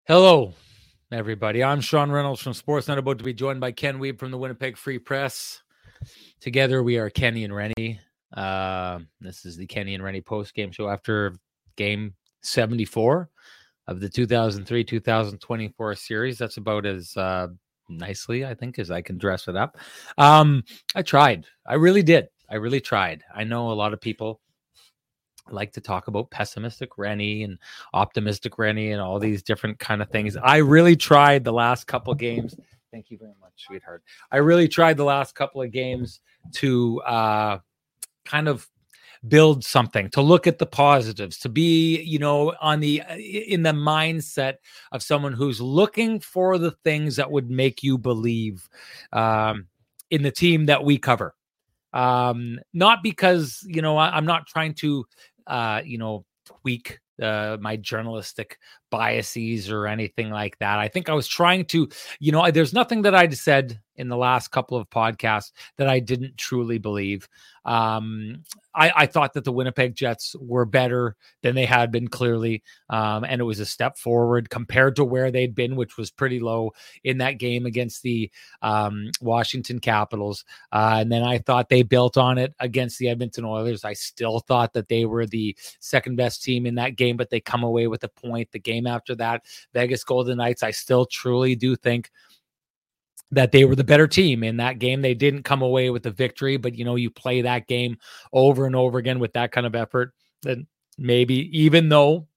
Hello, everybody. I'm Sean Reynolds from Sportsnet, about to be joined by Ken Wiebe from the Winnipeg Free Press. Together, we are Kenny and Rennie. This is the Kenny and Rennie post-game show after game 74 of the 2003-2024 series. That's about as nicely, I think, as I can dress it up. I tried. I really did. I really tried. I know a lot of people like to talk about pessimistic Rennie and optimistic Rennie and all these different kind of things. I really tried the last couple of games. Thank you very much, sweetheart. I really tried the last couple of games to kind of build something, to look at the positives, to be, in the mindset of someone who's looking for the things that would make you believe in the team that we cover. Not because, I'm not trying to, tweak my journalistic biases or anything like that. I think I was trying to, there's nothing that I'd said in the last couple of podcasts that I didn't truly believe. I thought that the Winnipeg Jets were better than they had been, clearly. And it was a step forward compared to where they'd been, which was pretty low in that game against the Washington Capitals. And then I thought they built on it against the Edmonton Oilers. I still thought that they were the second best team in that game, but they come away with a point. The game after that, Vegas Golden Knights, I still truly do think that they were the better team in that game. They didn't come away with the victory, but you play that game over and over again with that kind of effort, then maybe even though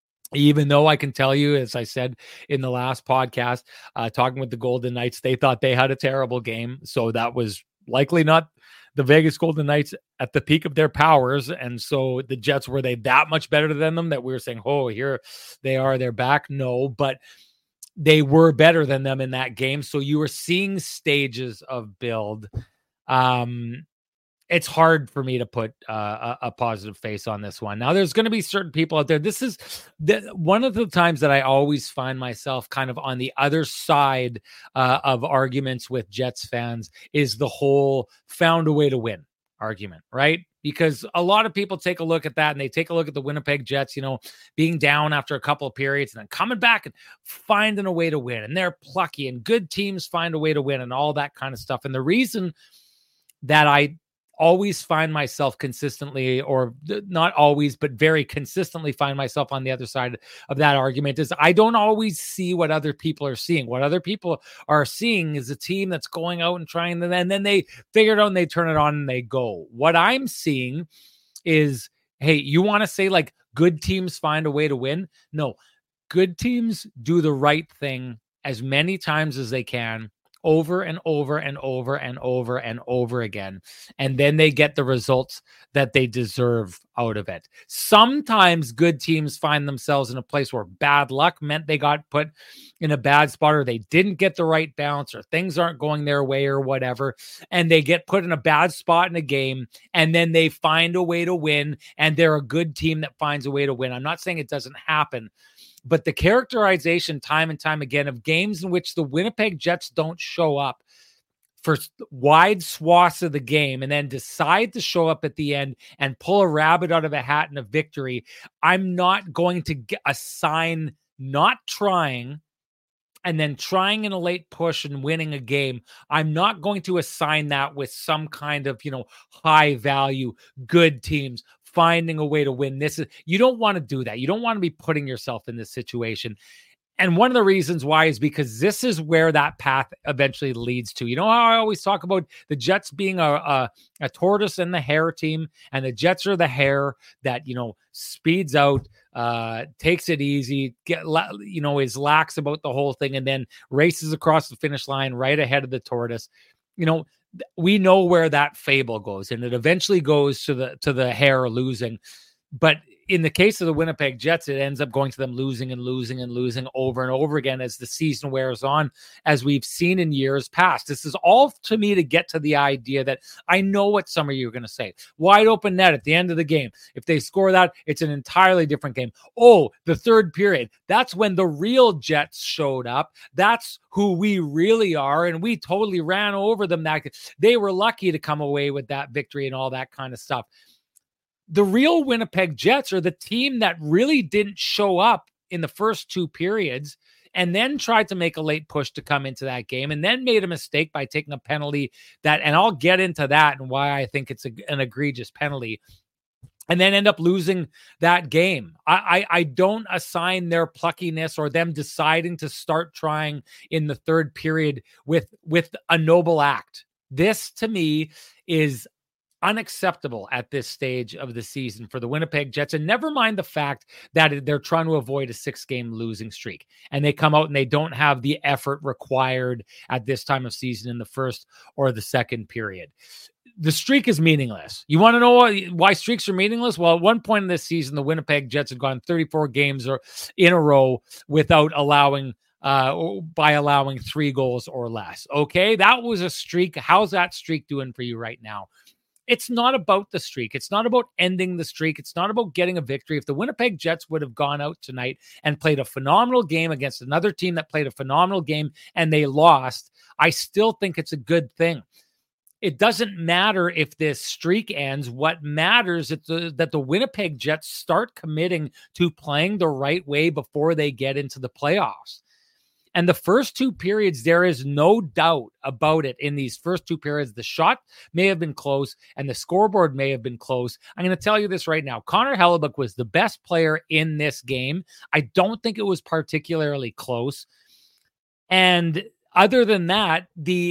I can tell you, as I said in the last podcast, talking with the Golden Knights, they thought they had a terrible game. So that was likely not the Vegas Golden Knights at the peak of their powers. And so the Jets, were they that much better than them that we were saying, oh, here they are, they're back? No, but they were better than them in that game. So you were seeing stages of build. It's hard for me to put a positive face on this one. Now, there's going to be certain people out there. This is one of the times that I always find myself kind of on the other side of arguments with Jets fans, is the whole found a way to win argument, right? Because a lot of people take a look at that and they take a look at the Winnipeg Jets, being down after a couple of periods and then coming back and finding a way to win. And they're plucky, and good teams find a way to win and all that kind of stuff. And the reason that I always find myself consistently, or not always, but very consistently find myself on the other side of that argument, is I don't always see what other people are seeing. What other people are seeing is a team that's going out and trying, and then they figure it out and they turn it on and they go. What I'm seeing is, hey, you want to say like good teams find a way to win? No, good teams do the right thing as many times as they can, over and over and over and over and over again. And then they get the results that they deserve out of it. Sometimes good teams find themselves in a place where bad luck meant they got put in a bad spot, or they didn't get the right bounce, or things aren't going their way or whatever. And they get put in a bad spot in a game, and then they find a way to win. And they're a good team that finds a way to win. I'm not saying it doesn't happen, but the characterization time and time again of games in which the Winnipeg Jets don't show up for wide swaths of the game and then decide to show up at the end and pull a rabbit out of a hat in a victory, I'm not going to assign not trying and then trying in a late push and winning a game. I'm not going to assign that with some kind of, high value, good teams finding a way to win. You don't want to do that. You don't want to be putting yourself in this situation. And one of the reasons why is because this is where that path eventually leads to. You know how I always talk about the Jets being a tortoise and the hare team, and the Jets are the hare that, speeds out, takes it easy, is lax about the whole thing, and then races across the finish line right ahead of the tortoise. We know where that fable goes, and it eventually goes to the hare losing. But in the case of the Winnipeg Jets, it ends up going to them losing and losing and losing over and over again as the season wears on, as we've seen in years past. This is all to me to get to the idea that I know what some of you are going to say. Wide open net at the end of the game. If they score that, it's an entirely different game. Oh, the third period. That's when the real Jets showed up. That's who we really are, and we totally ran over them. They were lucky to come away with that victory and all that kind of stuff. The real Winnipeg Jets are the team that really didn't show up in the first two periods and then tried to make a late push to come into that game, and then made a mistake by taking a penalty and I'll get into that and why I think it's an egregious penalty, and then end up losing that game. I don't assign their pluckiness or them deciding to start trying in the third period with a noble act. This, to me, is unacceptable at this stage of the season for the Winnipeg Jets. And never mind the fact that they're trying to avoid a 6-game losing streak. And they come out and they don't have the effort required at this time of season in the first or the second period. The streak is meaningless. You want to know why streaks are meaningless? Well, at one point in this season, the Winnipeg Jets had gone 34 games in a row without allowing 3 goals or less. Okay, that was a streak. How's that streak doing for you right now? It's not about the streak. It's not about ending the streak. It's not about getting a victory. If the Winnipeg Jets would have gone out tonight and played a phenomenal game against another team that played a phenomenal game and they lost, I still think it's a good thing. It doesn't matter if this streak ends. What matters is that the Winnipeg Jets start committing to playing the right way before they get into the playoffs. And the first 2 periods, there is no doubt about it. In these first 2 periods, the shot may have been close and the scoreboard may have been close. I'm going to tell you this right now. Connor Hellebuyck was the best player in this game. I don't think it was particularly close. And other than that,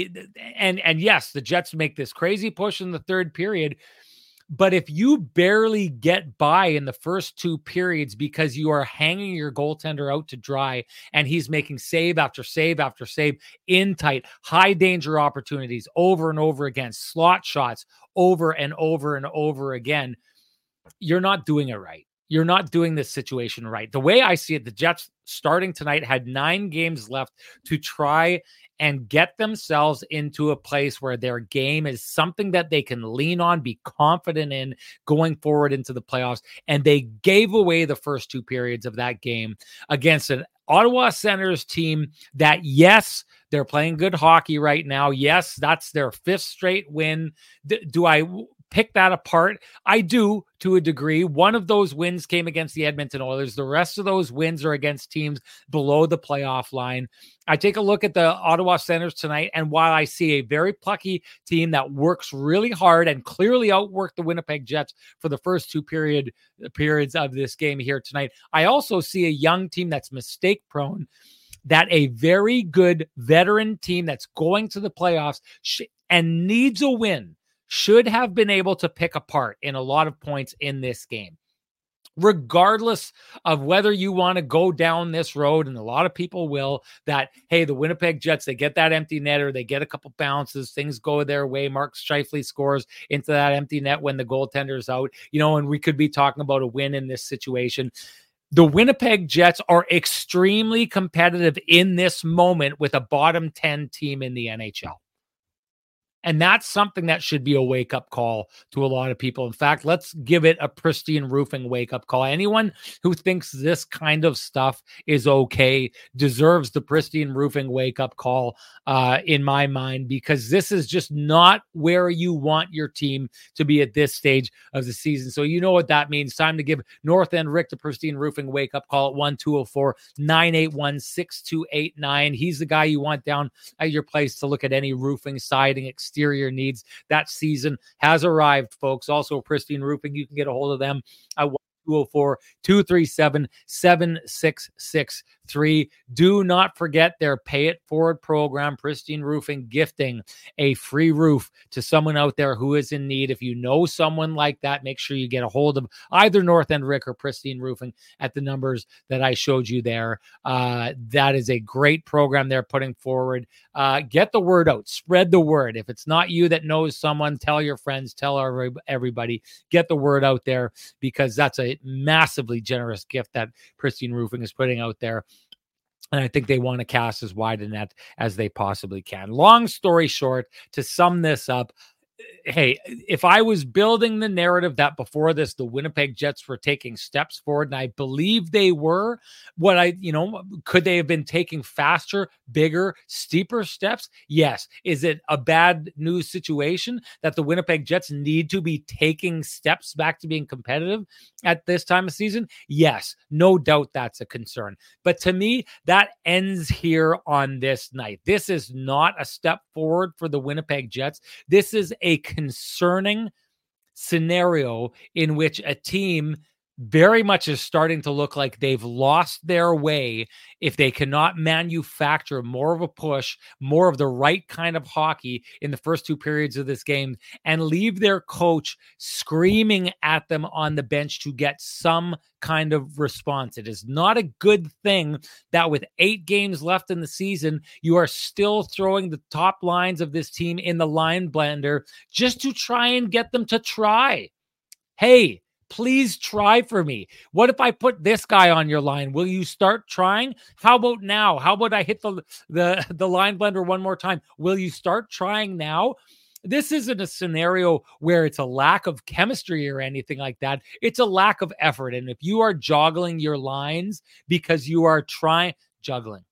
yes, the Jets make this crazy push in the third period. But if you barely get by in the first 2 periods because you are hanging your goaltender out to dry and he's making save after save after save in tight, high danger opportunities over and over again, slot shots over and over and over again, you're not doing it right. You're not doing this situation right. The way I see it, the Jets starting tonight had 9 games left to try and get themselves into a place where their game is something that they can lean on, be confident in going forward into the playoffs. And they gave away the first 2 periods of that game against an Ottawa Senators team that, yes, they're playing good hockey right now. Yes, that's their 5th straight win. Do I pick that apart? I do, to a degree. One of those wins came against the Edmonton Oilers. The rest of those wins are against teams below the playoff line. I take a look at the Ottawa Senators tonight, and while I see a very plucky team that works really hard and clearly outworked the Winnipeg Jets for the first 2 periods of this game here tonight, I also see a young team that's mistake prone, that a very good veteran team that's going to the playoffs and needs a win should have been able to pick apart in a lot of points in this game. Regardless of whether you want to go down this road, and a lot of people will, that, hey, the Winnipeg Jets, they get that empty netter, they get a couple bounces, things go their way, Mark Scheifele scores into that empty net when the goaltender's out, and we could be talking about a win in this situation. The Winnipeg Jets are extremely competitive in this moment with a bottom 10 team in the NHL. And that's something that should be a wake-up call to a lot of people. In fact, let's give it a Pristine Roofing wake-up call. Anyone who thinks this kind of stuff is okay deserves the Pristine Roofing wake-up call in my mind, because this is just not where you want your team to be at this stage of the season. So you know what that means. Time to give North End Rick the Pristine Roofing wake-up call at 1-204-981-6289. He's the guy you want down at your place to look at any roofing, siding, exterior needs. That season has arrived, folks. Also, Pristine Roofing, you can get a hold of them at 204-237-7663. Do not forget their Pay It Forward program, Pristine Roofing, gifting a free roof to someone out there who is in need. If you know someone like that, make sure you get a hold of either North End Rick or Pristine Roofing at the numbers that I showed you there. That is a great program they're putting forward. Get the word out. Spread the word. If it's not you that knows someone, tell your friends, tell everybody. Get the word out there, because that's a massively generous gift that Pristine Roofing is putting out there. And I think they want to cast as wide a net as they possibly can. Long story short, to sum this up, hey, if I was building the narrative that before this, the Winnipeg Jets were taking steps forward, and I believe they were, could they have been taking faster, bigger, steeper steps? Yes. Is it a bad news situation that the Winnipeg Jets need to be taking steps back to being competitive at this time of season? Yes, no doubt that's a concern. But to me, that ends here on this night. This is not a step forward for the Winnipeg Jets. This is a concerning scenario in which a team very much is starting to look like they've lost their way if they cannot manufacture more of a push, more of the right kind of hockey in the first two periods of this game, and leave their coach screaming at them on the bench to get some kind of response. It is not a good thing that with 8 games left in the season, you are still throwing the top lines of this team in the line blender just to try and get them to try. Hey, please try for me. What if I put this guy on your line? Will you start trying? How about now? How about I hit the line blender one more time? Will you start trying now? This isn't a scenario where it's a lack of chemistry or anything like that. It's a lack of effort. And if you are juggling your lines because you are juggling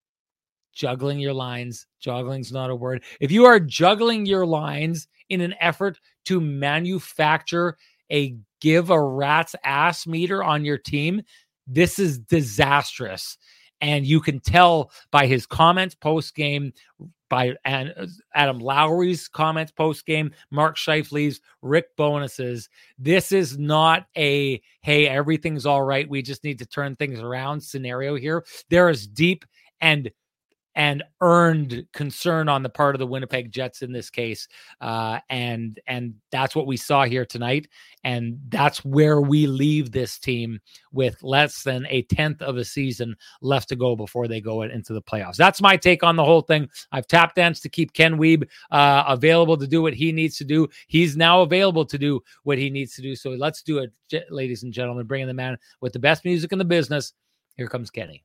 your lines, juggling's not a word. If you are juggling your lines in an effort to manufacture a give a rat's ass meter on your team, this is disastrous. And you can tell by his comments post-game, by Adam Lowry's comments post-game, Mark Scheifele's, Rick Bonus's. This is not a, hey, everything's all right, we just need to turn things around scenario here. There is deep and earned concern on the part of the Winnipeg Jets in this case. And that's what we saw here tonight. And that's where we leave this team with less than a 10th of a season left to go before they go into the playoffs. That's my take on the whole thing. I've tap danced to keep Ken Wiebe available to do what he needs to do. He's now available to do what he needs to do. So let's do it, ladies and gentlemen, bringing the man with the best music in the business. Here comes Kenny.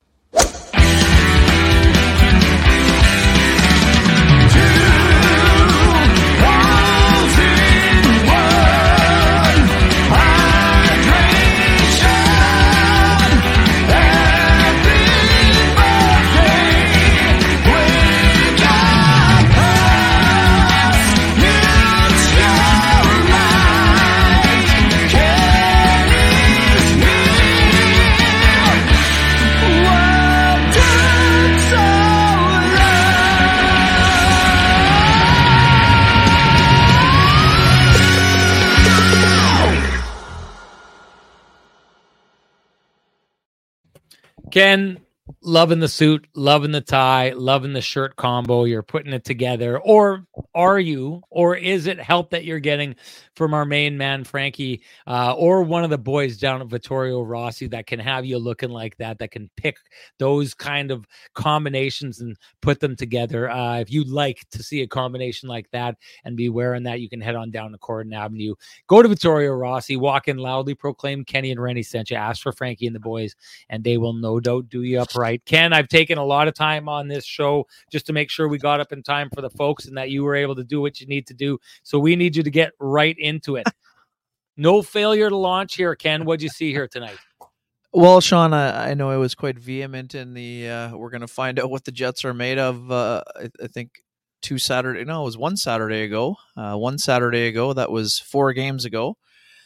Ken, loving the suit, loving the tie, loving the shirt combo. You're putting it together. Or are you? Or is it help that you're getting from our main man, Frankie, or one of the boys down at Vittorio Rossi that can have you looking like that can pick those kind of combinations and put them together? If you'd like to see a combination like that and be wearing that, you can head on down to Corden Avenue. Go to Vittorio Rossi, walk in loudly, proclaim Kenny and Rennie sent you, ask for Frankie and the boys, and they will no doubt do you up right. Ken, I've taken a lot of time on this show just to make sure we got up in time for the folks and that you were able to do what you need to do. So we need you to get right into it. No failure to launch here, Ken. What'd you see here tonight? Well, Sean, I know I was quite vehement in the we're going to find out what the Jets are made of. I think it was one Saturday ago. That was 4 games ago.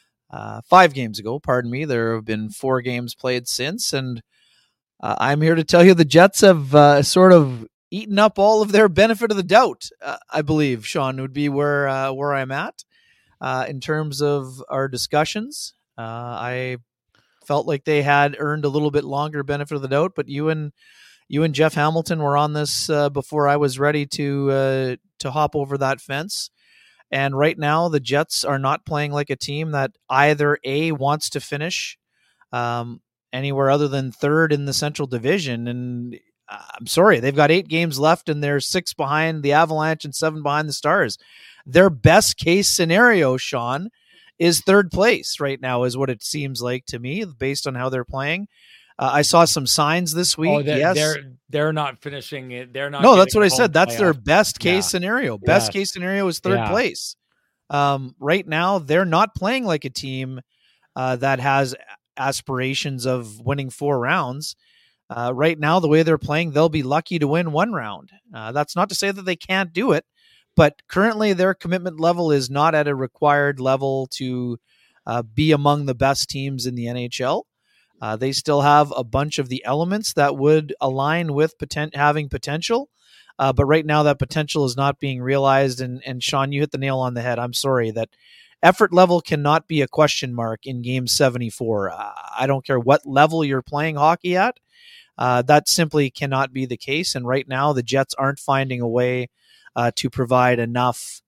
5 games ago, pardon me. There have been 4 games played since, and I'm here to tell you the Jets have sort of eaten up all of their benefit of the doubt. I believe, Sean, would be where I'm at in terms of our discussions. I felt like they had earned a little bit longer benefit of the doubt, but you and Jeff Hamilton were on this before I was ready to hop over that fence. And right now, the Jets are not playing like a team that either A, wants to finish anywhere other than third in the Central Division. And I'm sorry, they've got 8 games left and they're 6 behind the Avalanche and 7 behind the Stars. Their best case scenario, Sean, is third place right now, is what it seems like to me, based on how they're playing. I saw some signs this week. They're not finishing it. They're not. No, that's what I said. That's their best case scenario. Best case scenario is third place. Right now, they're not playing like a team that has aspirations of winning 4 rounds. Right now, the way they're playing, they'll be lucky to win 1 round. That's not to say that they can't do it, but currently their commitment level is not at a required level to be among the best teams in the NHL. They still have a bunch of the elements that would align with having potential. But right now that potential is not being realized. And Sean, you hit the nail on the head. I'm sorry that effort level cannot be a question mark in game 74. I don't care what level you're playing hockey at. That simply cannot be the case. And right now the Jets aren't finding a way to provide enough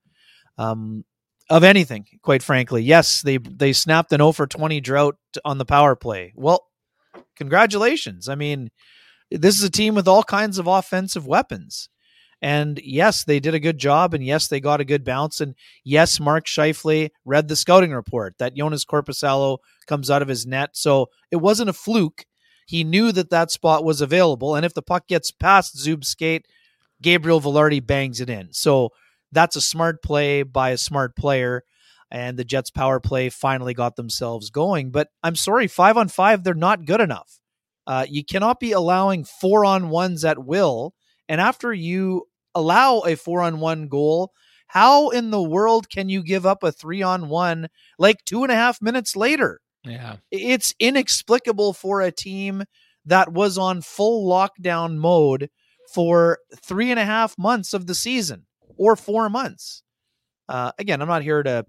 of anything, quite frankly. Yes, they snapped an 0 for 20 drought on the power play. Well, congratulations. I mean, this is a team with all kinds of offensive weapons. And yes, they did a good job. And yes, they got a good bounce. And yes, Mark Scheifele read the scouting report that Jonas Korpisalo comes out of his net. So it wasn't a fluke. He knew that spot was available. And if the puck gets past Zub's skate, Gabriel Velarde bangs it in. So that's a smart play by a smart player. And the Jets power play finally got themselves going. But I'm sorry, 5-on-5, they're not good enough. You cannot be allowing 4-on-1s at will. And after you allow a 4-on-1 goal, how in the world can you give up a 3-on-1 like 2.5 minutes later? Yeah. It's inexplicable for a team that was on full lockdown mode for 3.5 months of the season, or 4 months. Again, I'm not here to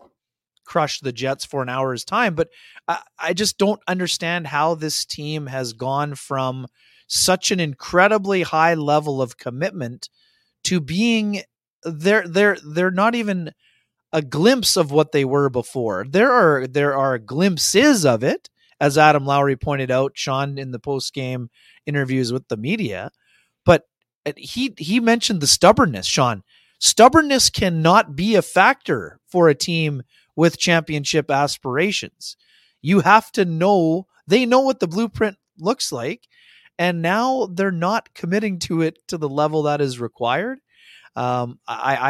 crush the Jets for an hour's time, but I just don't understand how this team has gone from such an incredibly high level of commitment to being they're not even a glimpse of what they were before. There are glimpses of it, as Adam Lowry pointed out, Sean, in the post-game interviews with the media. But he mentioned the stubbornness, Sean. Stubbornness cannot be a factor for a team with championship aspirations. You have to know, they know what the blueprint looks like, and now they're not committing to it to the level that is required. I'm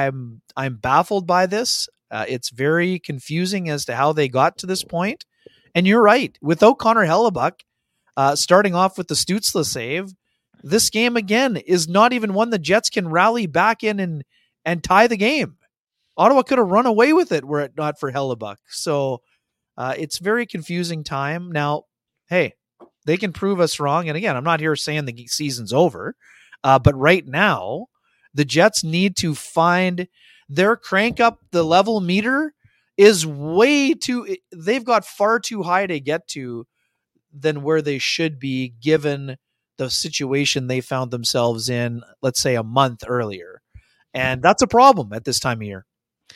baffled by this. It's very confusing as to how they got to this point. And you're right. Without Connor Hellebuck, starting off with the Stützle save, this game again is not even one the Jets can rally back in and tie the game. Ottawa could have run away with it were it not for Hellebuck. So it's very confusing time. Now, hey, they can prove us wrong. And again, I'm not here saying the season's over. But right now, the Jets need to find their crank up the level meter is way too, they've got far too high to get to than where they should be given the situation they found themselves in, let's say, a month earlier. And that's a problem at this time of year.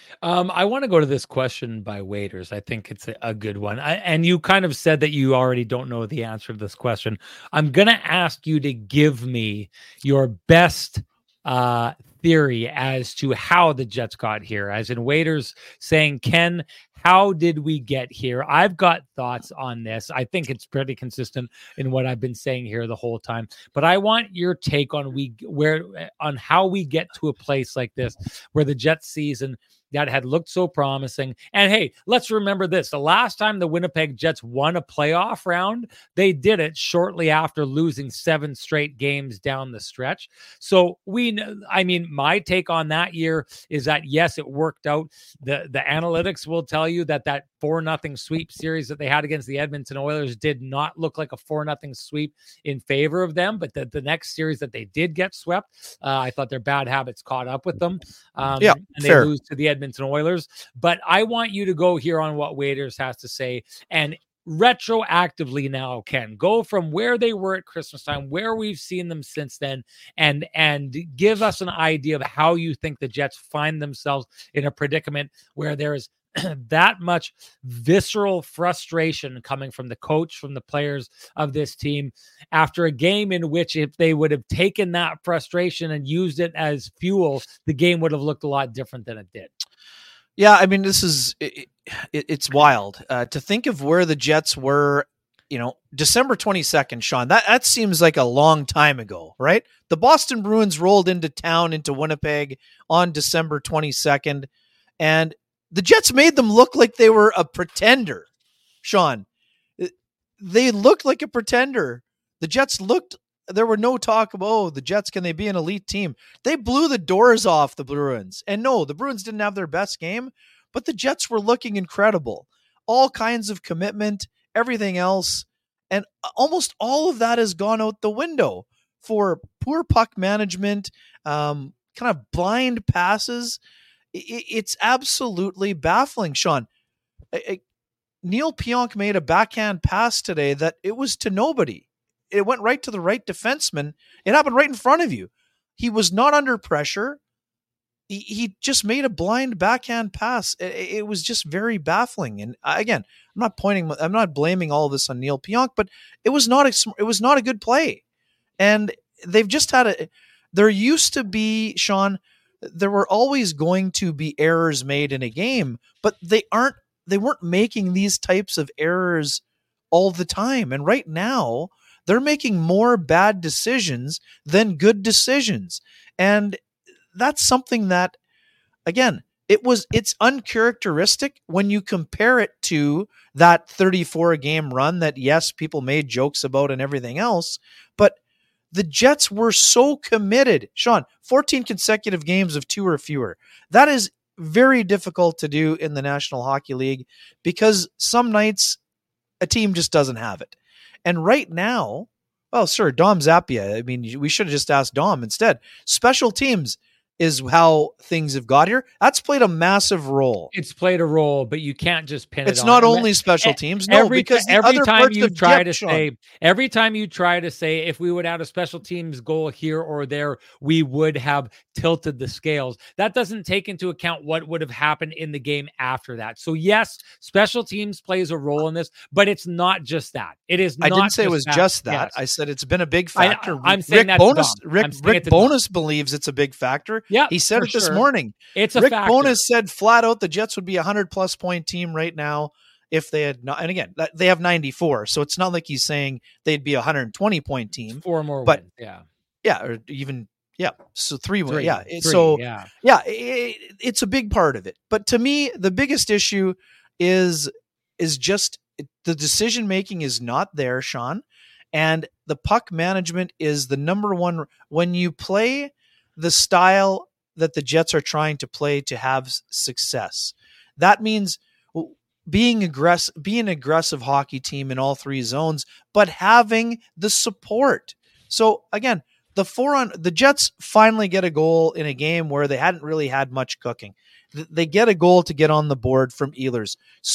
I want to go to this question by Waiters. I think it's a good one. And you kind of said that you already don't know the answer to this question. I'm going to ask you to give me your best theory as to how the Jets got here. As in Waiters saying, Ken, how did we get here? I've got thoughts on this. I think it's pretty consistent in what I've been saying here the whole time. But I want your take on how we get to a place like this, where the Jets season that had looked so promising. And hey, let's remember this. The last time the Winnipeg Jets won a playoff round, they did it shortly after losing 7 straight games down the stretch. So my take on that year is that, yes, it worked out. The analytics will tell you that 4-0 sweep series that they had against the Edmonton Oilers did not look like a 4-0 sweep in favor of them. But the next series that they did get swept, I thought their bad habits caught up with them. And they lose to the Edmonton Oilers. But I want you to go here on what Waiters has to say, and retroactively now, Ken, go from where they were at Christmas time, where we've seen them since then, and give us an idea of how you think the Jets find themselves in a predicament where there is that much visceral frustration coming from the coach, from the players of this team, after a game in which, if they would have taken that frustration and used it as fuel, the game would have looked a lot different than it did. Yeah, I mean, this is it's wild to think of where the Jets were, December 22nd, Sean. That seems like a long time ago, right? The Boston Bruins rolled into Winnipeg on December 22nd, and The Jets made them look like they were a pretender, Sean. They looked like a pretender. The Jets looked, there were no talk about, the Jets, can they be an elite team? They blew the doors off the Bruins. And no, the Bruins didn't have their best game, but the Jets were looking incredible. All kinds of commitment, everything else. And almost all of that has gone out the window for poor puck management, kind of blind passes. It's absolutely baffling, Sean. Neil Pionk made a backhand pass today that it was to nobody. It went right to the right defenseman. It happened right in front of you. He was not under pressure. He just made a blind backhand pass. It was just very baffling. And again, I'm not blaming all of this on Neil Pionk, but it was not a good play. And they've just had there used to be, Sean, there were always going to be errors made in a game, but they weren't making these types of errors all the time. And right now, they're making more bad decisions than good decisions. And that's something that, again, it's uncharacteristic when you compare it to that 34 game run that, yes, people made jokes about and everything else, but the Jets were so committed. Sean, 14 consecutive games of 2 or fewer. That is very difficult to do in the National Hockey League because some nights a team just doesn't have it. And right now, well, sir, Dom Zappia, I mean, we should have just asked Dom instead. Special teams is how things have got here. That's played a massive role. It's played a role, but you can't just pin it on. It's not only special teams. No, because every time you try to say, if we would add a special teams goal here or there, we would have tilted the scales. That doesn't take into account what would have happened in the game after that. So yes, special teams plays a role in this, but it's not just that. It is not. I didn't say it was just that. Yes. I said it's been a big factor. I'm saying Rick Bowness believes it's a big factor. Yeah, he said it this morning. It's a Rick factor. Bowness said flat out the Jets would be a 100+ point team right now if they had not. And again, they have 94, so it's not like he's saying they'd be a 120 point team. 4 more but wins. Or even so 3 wins. It's a big part of it. But to me, the biggest issue is just the decision making is not there, Sean, and the puck management is the number one when you play the style that the Jets are trying to play to have success. That means being an aggressive hockey team in all 3 zones, but having the support. So again, the Jets finally get a goal in a game where they hadn't really had much cooking. They get a goal to get on the board from Ehlers.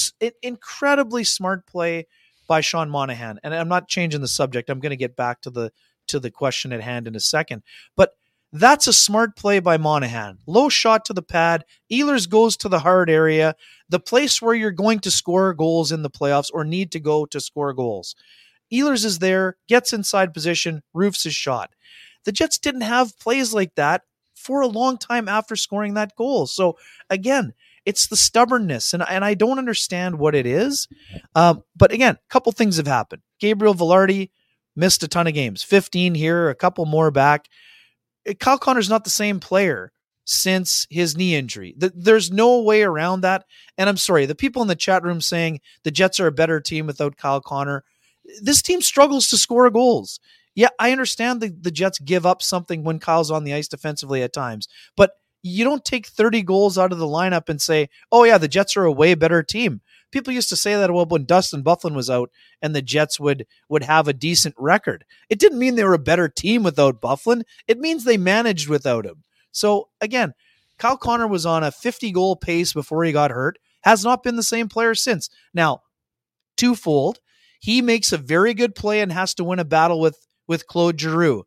Incredibly smart play by Sean Monahan. And I'm not changing the subject. I'm going to get back to the question at hand in a second. But that's a smart play by Monahan. Low shot to the pad. Ehlers goes to the hard area, the place where you're going to score goals in the playoffs or need to go to score goals. Ehlers is there, gets inside position, roofs his shot. The Jets didn't have plays like that for a long time after scoring that goal. So again, it's the stubbornness, and I don't understand what it is. But again, a couple things have happened. Gabriel Vilardi missed a ton of games, 15 here, a couple more back. Kyle Connor's not the same player since his knee injury. There's no way around that. And I'm sorry, the people in the chat room saying the Jets are a better team without Kyle Connor. This team struggles to score goals. Yeah, I understand the Jets give up something when Kyle's on the ice defensively at times, but you don't take 30 goals out of the lineup and say, oh yeah, the Jets are a way better team. People used to say that when Dustin Byfuglien was out and the Jets would have a decent record. It didn't mean they were a better team without Byfuglien. It means they managed without him. So again, Kyle Connor was on a 50-goal pace before he got hurt, has not been the same player since. Now, twofold, he makes a very good play and has to win a battle with Claude Giroux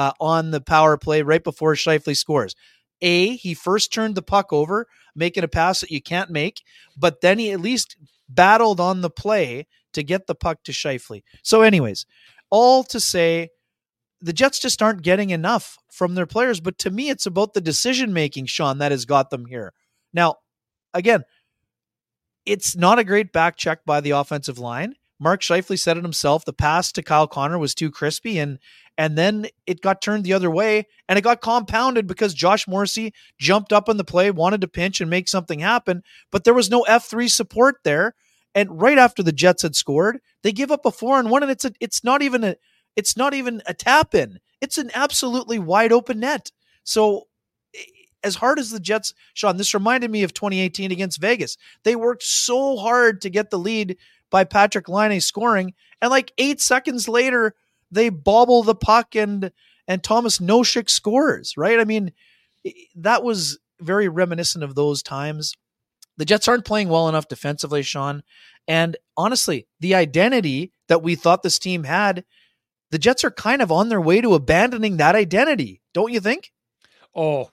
on the power play right before Scheifele scores. He first turned the puck over, making a pass that you can't make, but then he at least battled on the play to get the puck to Scheifele. So anyways, all to say, the Jets just aren't getting enough from their players, but to me, it's about the decision-making, Sean, that has got them here. Now, again, it's not a great back check by the offensive line. Mark Scheifele said it himself. The pass to Kyle Connor was too crispy, and And then it got turned the other way, and it got compounded because Josh Morrissey jumped up on the play, wanted to pinch and make something happen, but there was no F3 support there. And right after the Jets had scored, they give up a 4-on-1, and it's not even a tap in. It's an absolutely wide open net. So as hard as the Jets, Sean, this reminded me of 2018 against Vegas. They worked so hard to get the lead by Patrick Laine scoring, and like 8 seconds later, they bobble the puck and Thomas Nosek scores, right? I mean, that was very reminiscent of those times. The Jets aren't playing well enough defensively, Sean. And honestly, the identity that we thought this team had, the Jets are kind of on their way to abandoning that identity. Don't you think? Oh,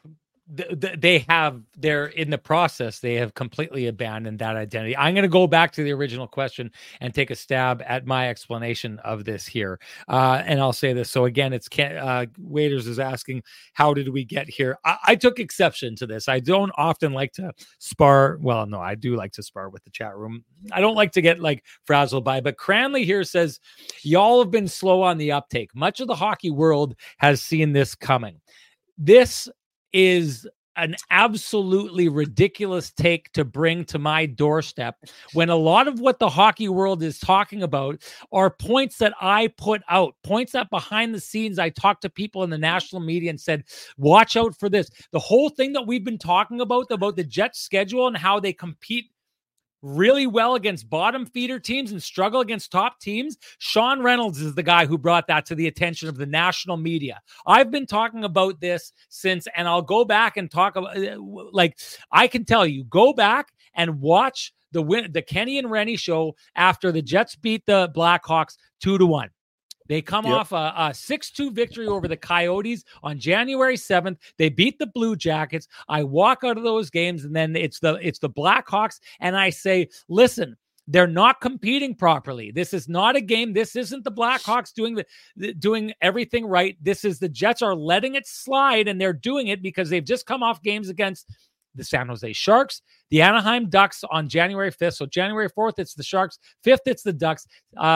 they're in the process. They have completely abandoned that identity. I'm going to go back to the original question and take a stab at my explanation of this here. And I'll say this. So again, it's Waiters is asking, how did we get here? I took exception to this. I don't often like to spar. Well, no, I do like to spar with the chat room. I don't like to get like frazzled by, but Cranley here says, y'all have been slow on the uptake. Much of the hockey world has seen this coming. This is an absolutely ridiculous take to bring to my doorstep when a lot of what the hockey world is talking about are points that I put out, points that behind the scenes I talked to people in the national media and said, watch out for this. The whole thing that we've been talking about the Jets schedule and how they compete really well against bottom feeder teams and struggle against top teams. Sean Reynolds is the guy who brought that to the attention of the national media. I've been talking about this since, and I'll go back and talk about, like, I can tell you, go back and watch the Kenny and Rennie show after the Jets beat the Blackhawks 2-1. They come off a 6-2 victory over the Coyotes on January 7th. They beat the Blue Jackets. I walk out of those games, and then it's the Blackhawks, and I say, listen, they're not competing properly. This is not a game. This isn't the Blackhawks doing everything right. This is the Jets are letting it slide, and they're doing it because they've just come off games against the San Jose Sharks, the Anaheim Ducks on January 5th. So January 4th, it's the Sharks. 5th, it's the Ducks.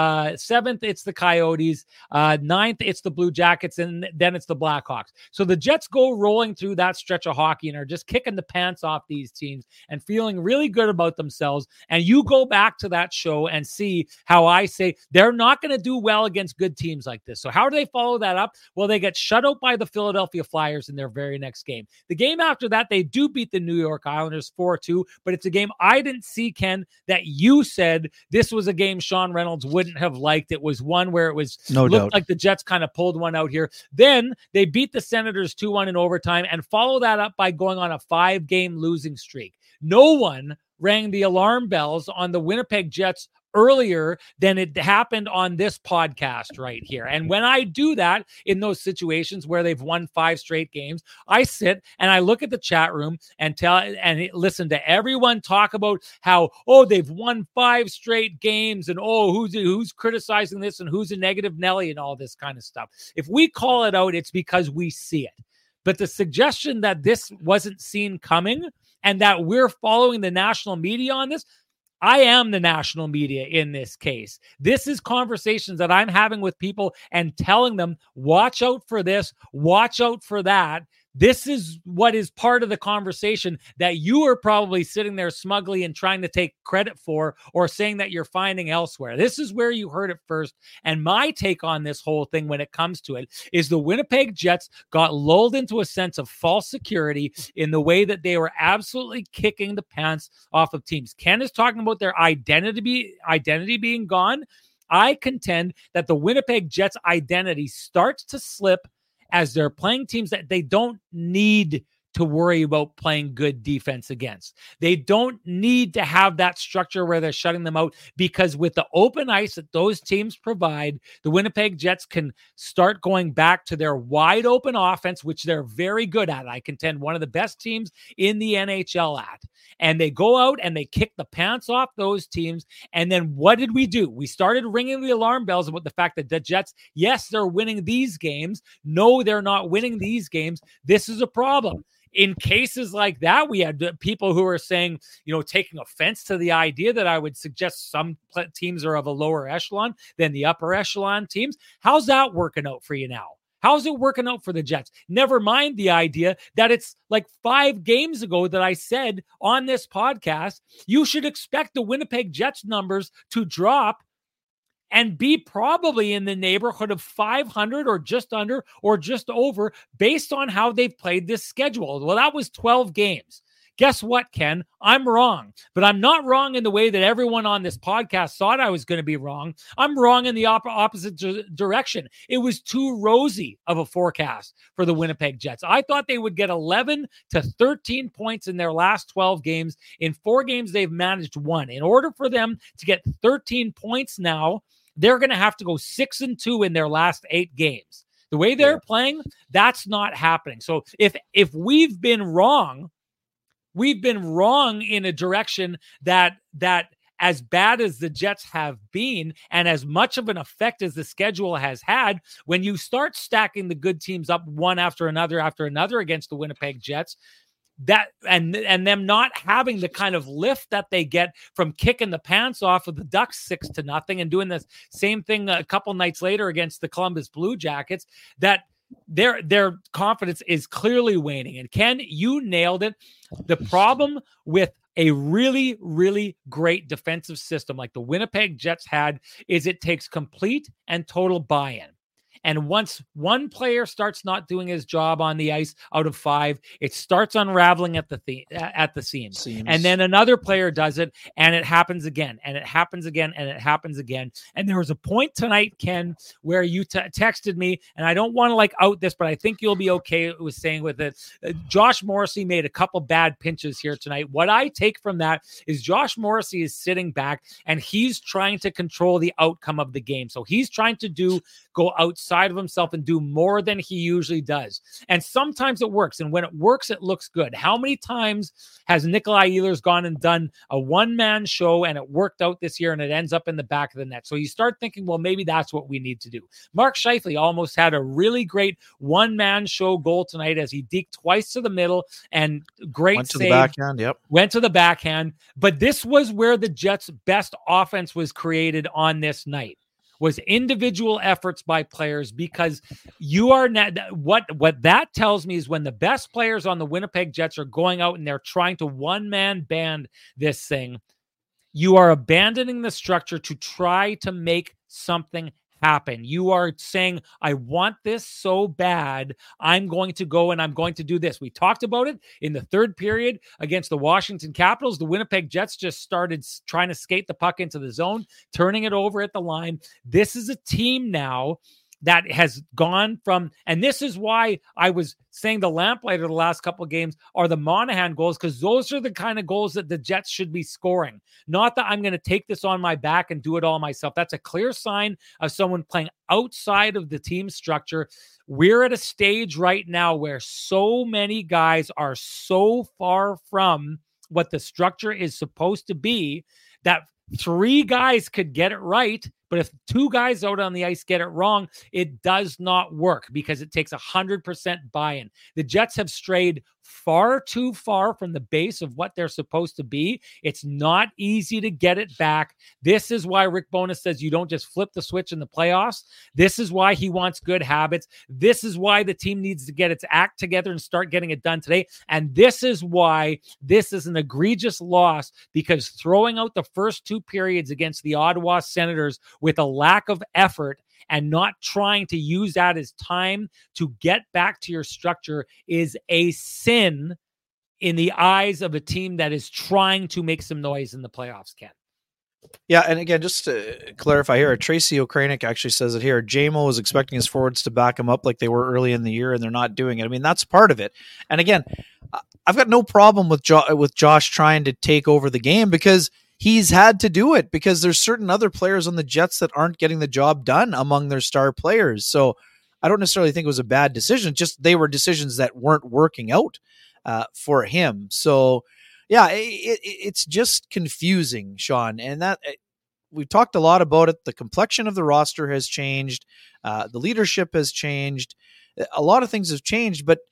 7th, it's the Coyotes. 9th, it's the Blue Jackets. And then it's the Blackhawks. So the Jets go rolling through that stretch of hockey and are just kicking the pants off these teams and feeling really good about themselves. And you go back to that show and see how I say they're not going to do well against good teams like this. So how do they follow that up? Well, they get shut out by the Philadelphia Flyers in their very next game. The game after that, they do beat the New York Islanders 4-2, but it's a game I didn't see, Ken, that you said this was a game Sean Reynolds wouldn't have liked. It was one where it was looked like the Jets kind of pulled one out here. Then they beat the Senators 2-1 in overtime and follow that up by going on a 5-game losing streak. No one rang the alarm bells on the Winnipeg Jets earlier than it happened on this podcast right here. And when I do that in those situations where they've won 5 straight games, I sit and I look at the chat room and listen to everyone talk about how, they've won 5 straight games and who's criticizing this and who's a negative Nelly and all this kind of stuff. If we call it out, it's because we see it. But the suggestion that this wasn't seen coming and that we're following the national media on this, I am the national media in this case. This is conversations that I'm having with people and telling them, watch out for this, watch out for that. This is what is part of the conversation that you are probably sitting there smugly and trying to take credit for or saying that you're finding elsewhere. This is where you heard it first. And my take on this whole thing when it comes to it is the Winnipeg Jets got lulled into a sense of false security in the way that they were absolutely kicking the pants off of teams. Ken is talking about their identity being gone. I contend that the Winnipeg Jets identity starts to slip as they're playing teams that they don't need to worry about playing good defense against. They don't need to have that structure where they're shutting them out, because with the open ice that those teams provide, the Winnipeg Jets can start going back to their wide open offense, which they're very good at. I contend one of the best teams in the NHL at. And they go out and they kick the pants off those teams. And then what did we do? We started ringing the alarm bells about the fact that the Jets, yes, they're winning these games. No, they're not winning these games. This is a problem. In cases like that, we had people who are saying, taking offense to the idea that I would suggest some teams are of a lower echelon than the upper echelon teams. How's that working out for you now? How's it working out for the Jets? Never mind the idea that it's like 5 games ago that I said on this podcast, you should expect the Winnipeg Jets numbers to drop and be probably in the neighborhood of 500 or just under or just over based on how they've played this schedule. Well, that was 12 games. Guess what, Ken? I'm wrong, but I'm not wrong in the way that everyone on this podcast thought I was going to be wrong. I'm wrong in the opposite direction. It was too rosy of a forecast for the Winnipeg Jets. I thought they would get 11 to 13 points in their last 12 games. In 4 games, they've managed 1. In order for them to get 13 points now, they're going to have to go 6-2 in their last 8 games. The way they're playing, that's not happening. So if we've been wrong in a direction that as bad as the Jets have been and as much of an effect as the schedule has had, when you start stacking the good teams up one after another against the Winnipeg Jets, that and them not having the kind of lift that they get from kicking the pants off of the Ducks 6-0 and doing the same thing a couple nights later against the Columbus Blue Jackets, that their confidence is clearly waning. And Ken, you nailed it. The problem with a really, really great defensive system like the Winnipeg Jets had is it takes complete and total buy-in. And once one player starts not doing his job on the ice out of 5, it starts unraveling at the seams. And then another player does it, and it happens again, and it happens again, and it happens again. And there was a point tonight, Ken, where you texted me, and I don't want to out this, but I think you'll be okay with saying with it. Josh Morrissey made a couple bad pinches here tonight. What I take from that is Josh Morrissey is sitting back, and he's trying to control the outcome of the game. So he's trying to go outside of himself and do more than he usually does. And sometimes it works. And when it works, it looks good. How many times has Nikolai Ehlers gone and done a one-man show and it worked out this year and it ends up in the back of the net? So you start thinking, well, maybe that's what we need to do. Mark Scheifele almost had a really great one-man show goal tonight as he deked twice to the middle and went to the backhand. Went to the backhand. But this was where the Jets' best offense was created on this night. Was individual efforts by players, because you are not what that tells me is when the best players on the Winnipeg Jets are going out and they're trying to one-man band this thing, you are abandoning the structure to try to make something happen. You are saying, I want this so bad, I'm going to go and I'm going to do this. We talked about it in the third period against the Washington Capitals. The Winnipeg Jets just started trying to skate the puck into the zone, turning it over at the line. This is a team now that has gone from, and this is why I was saying the lamplighter the last couple of games are the Monahan goals, because those are the kind of goals that the Jets should be scoring. Not that I'm going to take this on my back and do it all myself. That's a clear sign of someone playing outside of the team structure. We're at a stage right now where so many guys are so far from what the structure is supposed to be that 3 guys could get it right, but if 2 guys out on the ice get it wrong, it does not work because it takes 100% buy-in. The Jets have strayed far too far from the base of what they're supposed to be. It's not easy to get it back. This is why Rick Bowness says you don't just flip the switch in the playoffs. This is why he wants good habits. This is why the team needs to get its act together and start getting it done today. And this is why this is an egregious loss, because throwing out the first 2 periods against the Ottawa Senators with a lack of effort and not trying to use that as time to get back to your structure is a sin in the eyes of a team that is trying to make some noise in the playoffs, Ken. Yeah, and again, just to clarify here, Tracy Okranik actually says it here. JMO is expecting his forwards to back him up like they were early in the year, and they're not doing it. I mean, that's part of it. And again, I've got no problem with Josh trying to take over the game, because he's had to do it, because there's certain other players on the Jets that aren't getting the job done among their star players. So I don't necessarily think it was a bad decision. Just they were decisions that weren't working out for him. So yeah, it's just confusing, Sean. And that we've talked a lot about it. The complexion of the roster has changed. The leadership has changed. A lot of things have changed. But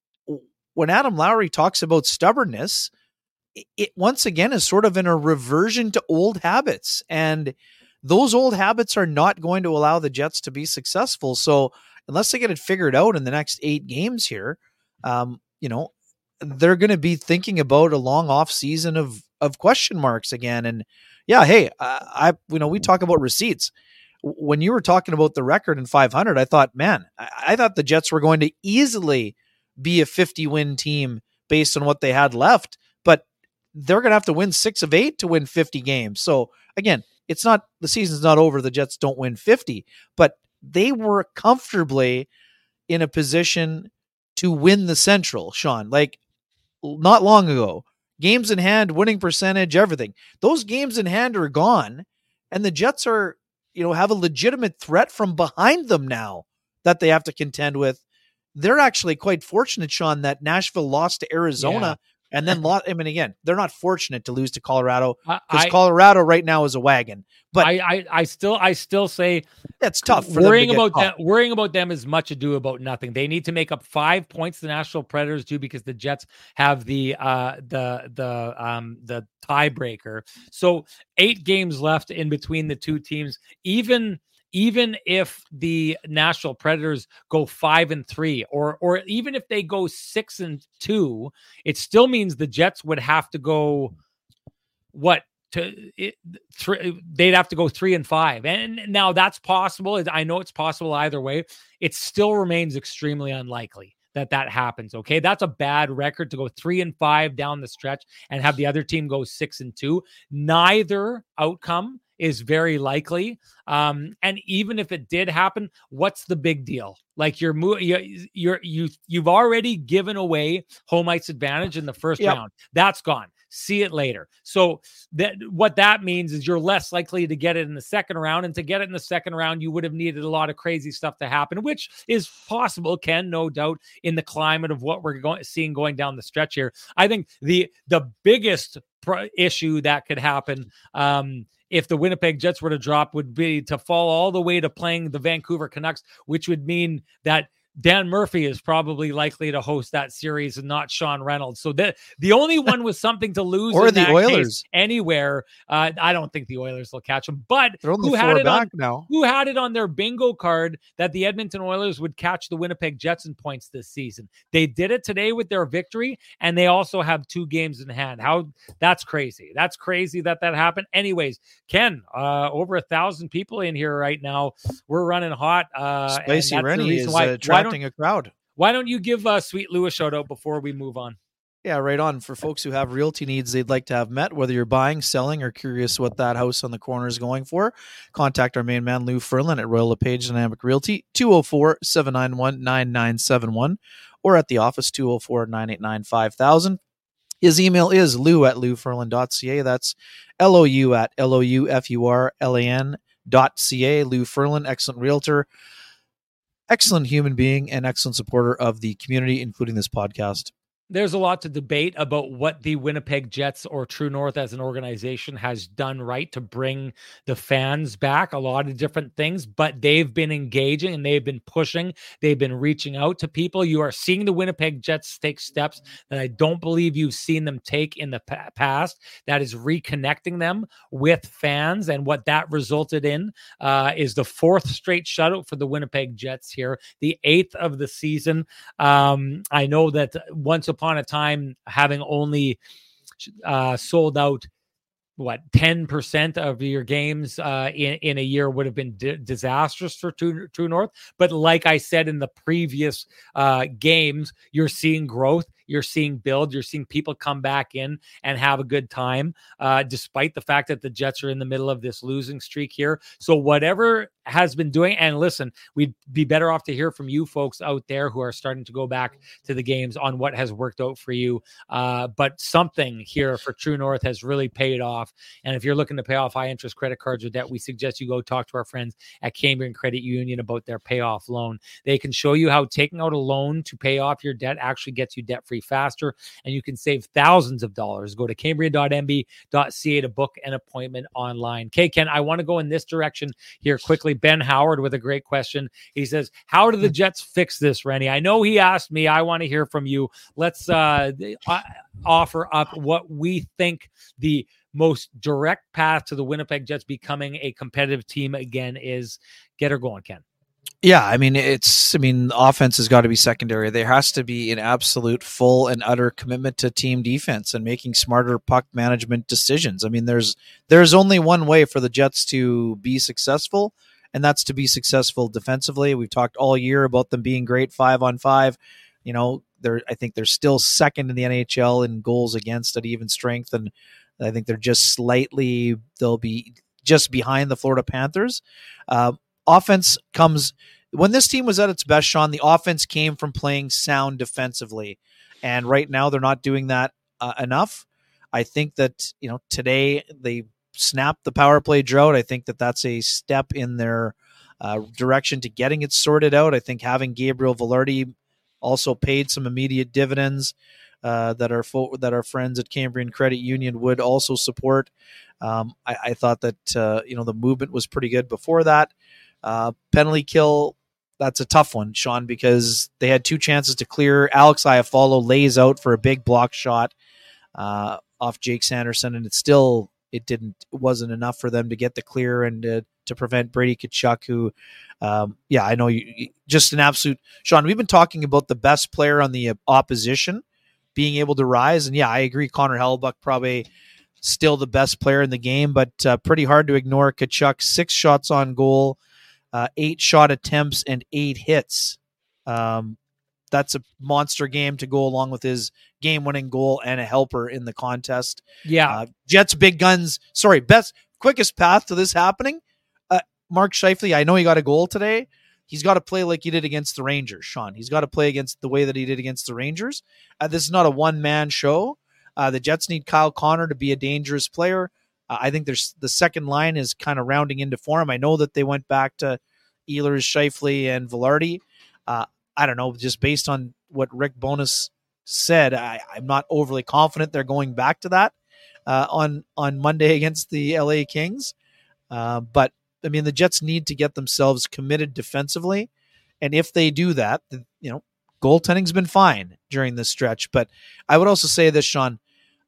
when Adam Lowry talks about stubbornness, it once again is sort of in a reversion to old habits, and those old habits are not going to allow the Jets to be successful. So unless they get it figured out in the next 8 games here, they're going to be thinking about a long off season of question marks again. And yeah, hey, we talk about receipts. When you were talking about the record in 500, I thought, man, I thought the Jets were going to easily be a 50-win team based on what they had left, but they're going to have to win 6 of 8 to win 50 games. So again, the season's not over. The Jets don't win 50, but they were comfortably in a position to win the Central, Sean, like not long ago. Games in hand, winning percentage, everything. Those games in hand are gone, and the Jets are, have a legitimate threat from behind them now that they have to contend with. They're actually quite fortunate, Sean, that Nashville lost to Arizona and then lost. I mean, again, they're not fortunate to lose to Colorado because Colorado right now is a wagon. But I still say it's tough for worrying about them is much ado about nothing. They need to make up 5 points. The Nashville Predators do, because the Jets have the tiebreaker. So 8 games left in between the two teams. Even if the Nashville Predators go 5-3, or even if they go 6-2, it still means the Jets would have to go they'd have to go 3-5. And now that's possible. I know it's possible either way. It still remains extremely unlikely that happens. Okay. That's a bad record to go 3-5 down the stretch and have the other team go 6-2. Neither outcome is very likely. And even if it did happen, what's the big deal? Like you've already given away home ice advantage in the first round. That's gone. See it later. So what that means is you're less likely to get it in the second round. And to get it in the second round, you would have needed a lot of crazy stuff to happen, which is possible, Ken, no doubt, in the climate of what we're seeing going down the stretch here. I think the biggest issue that could happen if the Winnipeg Jets were to drop would be to fall all the way to playing the Vancouver Canucks, which would mean that Dan Murphy is probably likely to host that series and not Sean Reynolds. So the only one with something to lose or in the that Oilers case anywhere. I don't think the Oilers will catch them, but who had it on their bingo card that the Edmonton Oilers would catch the Winnipeg Jets in points this season? They did it today with their victory, and they also have 2 games in hand. That's crazy. That's crazy that happened. Anyways, Ken, over 1,000 people in here right now. We're running hot. Spicy Rennie is attracting a crowd. Why don't you give Sweet Lou a shout out before we move on? Yeah, right on. For folks who have realty needs they'd like to have met, whether you're buying, selling, or curious what that house on the corner is going for, contact our main man, Lou Ferlin, at Royal LePage Dynamic Realty, 204-791-9971, or at the office, 204-989-5000. His email is lou@louferlin.ca. That's LOU@LOUFURLAN.ca. Lou Ferlin, excellent realtor, excellent human being, and excellent supporter of the community, including this podcast. There's a lot to debate about what the Winnipeg Jets or True North as an organization has done right to bring the fans back. A lot of different things, but they've been engaging and they've been pushing. They've been reaching out to people. You are seeing the Winnipeg Jets take steps that I don't believe you've seen them take in the past. That is reconnecting them with fans. And what that resulted in is the 4th straight shutout for the Winnipeg Jets here, the 8th of the season. I know that once upon a time, having only sold out 10% of your games in a year would have been disastrous for True North. But like I said in the previous games, you're seeing growth. You're seeing build. You're seeing people come back in and have a good time, despite the fact that the Jets are in the middle of this losing streak here. So whatever has been doing, and listen, we'd be better off to hear from you folks out there who are starting to go back to the games on what has worked out for you. But something here for True North has really paid off. And if you're looking to pay off high interest credit cards or debt, we suggest you go talk to our friends at Cambrian Credit Union about their payoff loan. They can show you how taking out a loan to pay off your debt actually gets you debt free faster, and you can save thousands of dollars. Go to cambrian.mb.ca to book an appointment online. Okay, Ken, I want to go in this direction here quickly. Ben Howard with a great question. He says, how do the Jets fix this, Rennie? I know he asked me. I want to hear from you. Let's offer up what we think the most direct path to the Winnipeg Jets becoming a competitive team again is. Get her going, Ken. Yeah, I mean, offense has got to be secondary. There has to be an absolute full and utter commitment to team defense and making smarter puck management decisions. I mean, there's only one way for the Jets to be successful, and that's to be successful defensively. We've talked all year about them being great 5-on-5. I think they're still second in the NHL in goals against at even strength, and I think they'll be just behind the Florida Panthers. Offense comes when this team was at its best, Sean. The offense came from playing sound defensively, and right now they're not doing that enough. I think that today they snapped the power play drought. I think that that's a step in their direction to getting it sorted out. I think having Gabriel Velarde also paid some immediate dividends that our friends at Cambrian Credit Union would also support. I thought that the movement was pretty good before that. Penalty kill, that's a tough one, Sean, because they had two chances to clear. Alex Iafallo lays out for a big block shot off Jake Sanderson, and it wasn't enough for them to get the clear and to prevent Brady Tkachuk, who, I know you just an absolute, Sean, we've been talking about the best player on the opposition being able to rise, and I agree, Connor Hellebuyck probably still the best player in the game, but pretty hard to ignore Tkachuk. 6 shots on goal, 8 shot attempts, and 8 hits. That's a monster game to go along with his game-winning goal and a helper in the contest. Yeah. Jets big guns. Sorry, quickest path to this happening. Mark Scheifele, I know he got a goal today. He's got to play like he did against the Rangers, Sean. He's got to play against the way that he did against the Rangers. This is not a one-man show. The Jets need Kyle Connor to be a dangerous player. I think the second line is kind of rounding into form. I know that they went back to Ehlers, Scheifele, and Velarde. I don't know, just based on what Rick Bowness said, I'm not overly confident they're going back to that on Monday against the LA Kings. But I mean, the Jets need to get themselves committed defensively, and if they do that, goaltending's been fine during this stretch. But I would also say this, Sean.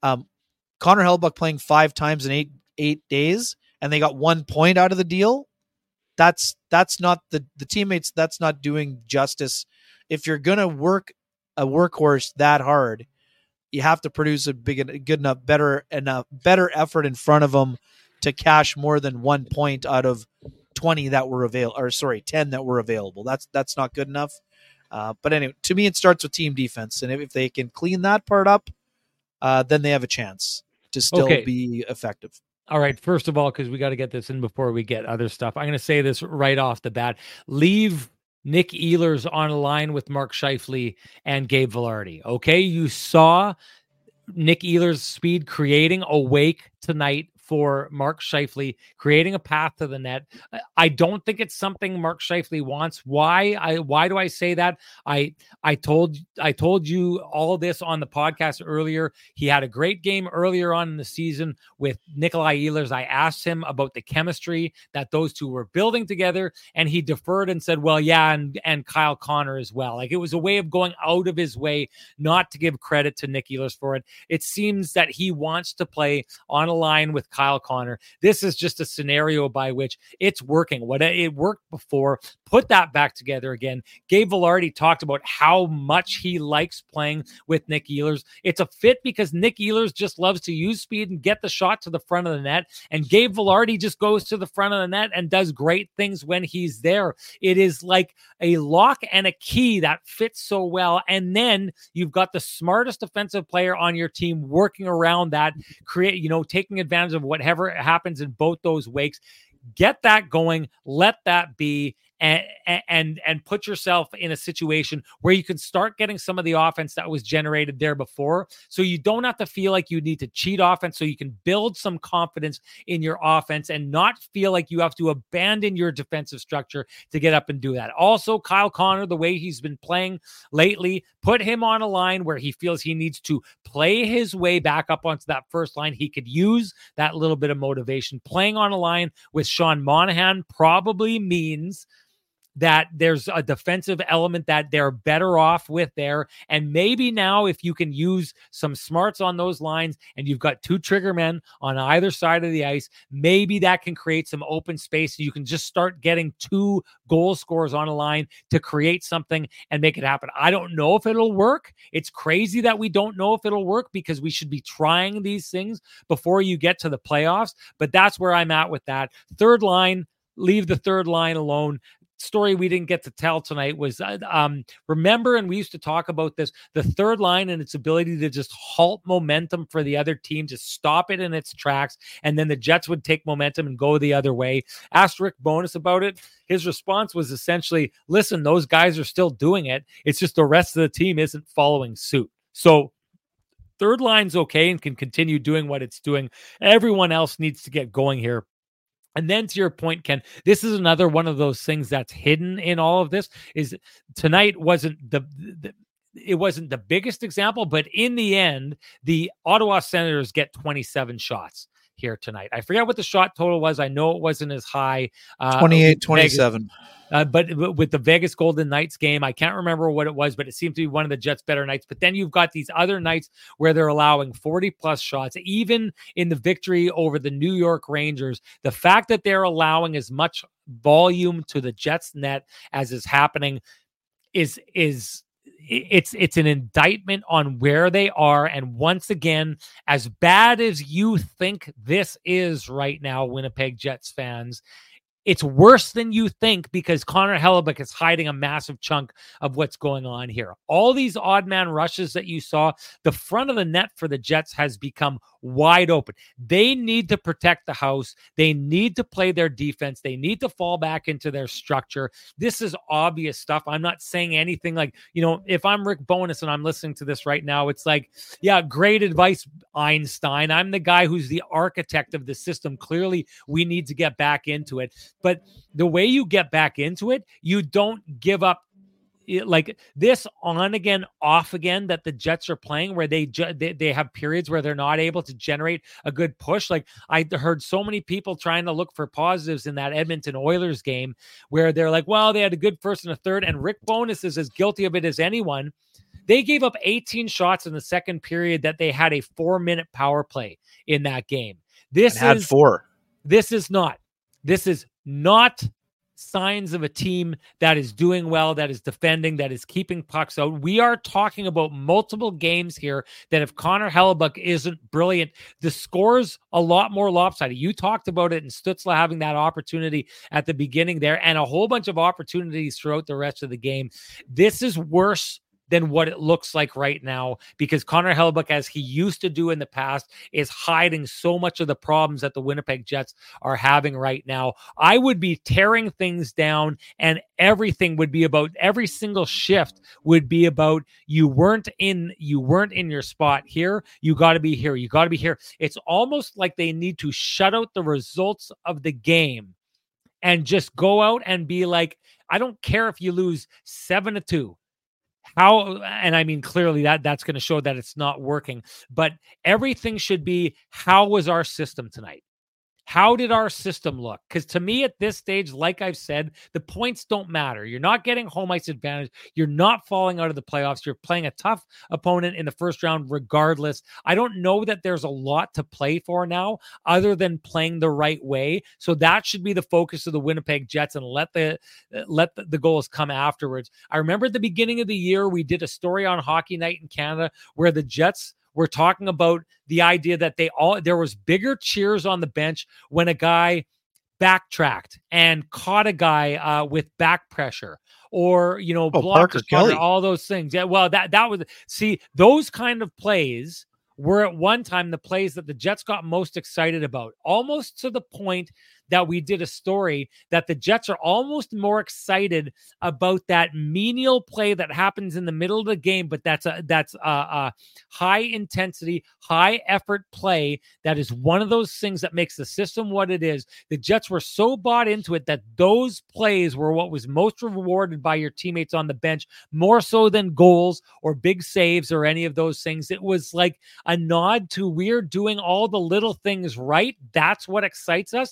Connor Hellebuyck playing 5 times in 8 days, and they got 1 point out of the deal. That's not the teammates. That's not doing justice. If you're gonna work a workhorse that hard, you have to produce a good enough, better effort in front of them to cash more than 1 point out of 20 that were available, or 10 that were available. That's not good enough. But anyway, to me, it starts with team defense, and if they can clean that part up, then they have a chance to still be effective. All right. First of all, because we got to get this in before we get other stuff, I'm going to say this right off the bat. Leave Nick Ehlers on a line with Mark Scheifele and Gabe Velarde. Okay. You saw Nick Ehlers' speed creating a wake tonight for Mark Scheifele, creating a path to the net. I don't think it's something Mark Scheifele wants. Why do I say that? I told you all this on the podcast earlier. He had a great game earlier on in the season with Nikolai Ehlers. I asked him about the chemistry that those two were building together, and he deferred and said, well, yeah, and Kyle Connor as well. Like, it was a way of going out of his way not to give credit to Nick Ehlers for it. It seems that he wants to play on a line with Kyle Connor. This is just a scenario by which it's working. What it worked before, put that back together again. Gabe Velarde talked about how much he likes playing with Nick Ehlers. It's a fit because Nick Ehlers just loves to use speed and get the shot to the front of the net, and Gabe Velarde just goes to the front of the net and does great things when he's there. It is like a lock and a key that fits so well, and then you've got the smartest defensive player on your team working around that, taking advantage of whatever happens in both those wakes. Get that going, let that be, and put yourself in a situation where you can start getting some of the offense that was generated there before, so you don't have to feel like you need to cheat offense, so you can build some confidence in your offense and not feel like you have to abandon your defensive structure to get up and do that. Also, Kyle Connor, the way he's been playing lately, put him on a line where he feels he needs to play his way back up onto that first line. He could use that little bit of motivation. Playing on a line with Sean Monahan probably means that there's a defensive element that they're better off with there. And maybe now if you can use some smarts on those lines and you've got two trigger men on either side of the ice, maybe that can create some open space. You can just start getting two goal scorers on a line to create something and make it happen. I don't know if it'll work. It's crazy that we don't know if it'll work because we should be trying these things before you get to the playoffs. But that's where I'm at with that. Third line, leave the third line alone. Story we didn't get to tell tonight was remember, and we used to talk about this, the third line and its ability to just halt momentum for the other team, to stop it in its tracks, and then the Jets would take momentum and go the other way. Asked Rick Bowness about it. His response was essentially, listen, those guys are still doing it. It's just the rest of the team isn't following suit. So third line's okay and can continue doing what it's doing. Everyone else needs to get going here. And then to your point, Ken, this is another one of those things that's hidden in all of this. Is tonight wasn't it wasn't the biggest example, but in the end, the Ottawa Senators get 27 shots here tonight. I forget what the shot total was. I know it wasn't as high. 28-27. But with the Vegas Golden Knights game, I can't remember what it was, but it seemed to be one of the Jets' better nights. But then you've got these other nights where they're allowing 40-plus shots. Even in the victory over the New York Rangers, the fact that they're allowing as much volume to the Jets' net as is happening is it's an indictment on where they are. And once again, as bad as you think this is right now, Winnipeg Jets fans, it's worse than you think because Connor Hellebuyck is hiding a massive chunk of what's going on here. All these odd man rushes that you saw, the front of the net for the Jets has become wide open. They need to protect the house. They need to play their defense. They need to fall back into their structure. This is obvious stuff. I'm not saying anything like, if I'm Rick Bowness and I'm listening to this right now, it's like, yeah, great advice, Einstein. I'm the guy who's the architect of the system. Clearly, we need to get back into it. But the way you get back into it, you don't give up like this on again, off again that the Jets are playing, where they have periods where they're not able to generate a good push. Like I heard so many people trying to look for positives in that Edmonton Oilers game where they're like, well, they had a good first and a third, and Rick Bowness is as guilty of it as anyone. They gave up 18 shots in the second period that they had a 4-minute power play in that game. This is not signs of a team that is doing well, that is defending, that is keeping pucks out. We are talking about multiple games here that if Connor Hellebuyck isn't brilliant, the score's a lot more lopsided. You talked about it, and Stützle having that opportunity at the beginning there and a whole bunch of opportunities throughout the rest of the game. This is worse than what it looks like right now because Connor Hellebuyck, as he used to do in the past, is hiding so much of the problems that the Winnipeg Jets are having right now. I would be tearing things down, and everything would be about, every single shift would be about, you weren't in your spot here. You got to be here. You got to be here. It's almost like they need to shut out the results of the game and just go out and be like, I don't care if you lose 7-2. And I mean, clearly that's going to show that it's not working, but everything should be, how was our system tonight? How did our system look? Because to me at this stage, like I've said, the points don't matter. You're not getting home ice advantage. You're not falling out of the playoffs. You're playing a tough opponent in the first round regardless. I don't know that there's a lot to play for now other than playing the right way. So that should be the focus of the Winnipeg Jets, and let the goals come afterwards. I remember at the beginning of the year, we did a story on Hockey Night in Canada where the Jets were talking about the idea that there was bigger cheers on the bench when a guy backtracked and caught a guy with back pressure, or blocked a shot, all those things. Yeah, well, that was, see, those kind of plays were at one time the plays that the Jets got most excited about, almost to the point that we did a story that the Jets are almost more excited about that menial play that happens in the middle of the game, but that's a high intensity, high effort play that is one of those things that makes the system what it is. The Jets were so bought into it that those plays were what was most rewarded by your teammates on the bench, more so than goals or big saves or any of those things. It was like a nod to, we're doing all the little things right. That's what excites us. They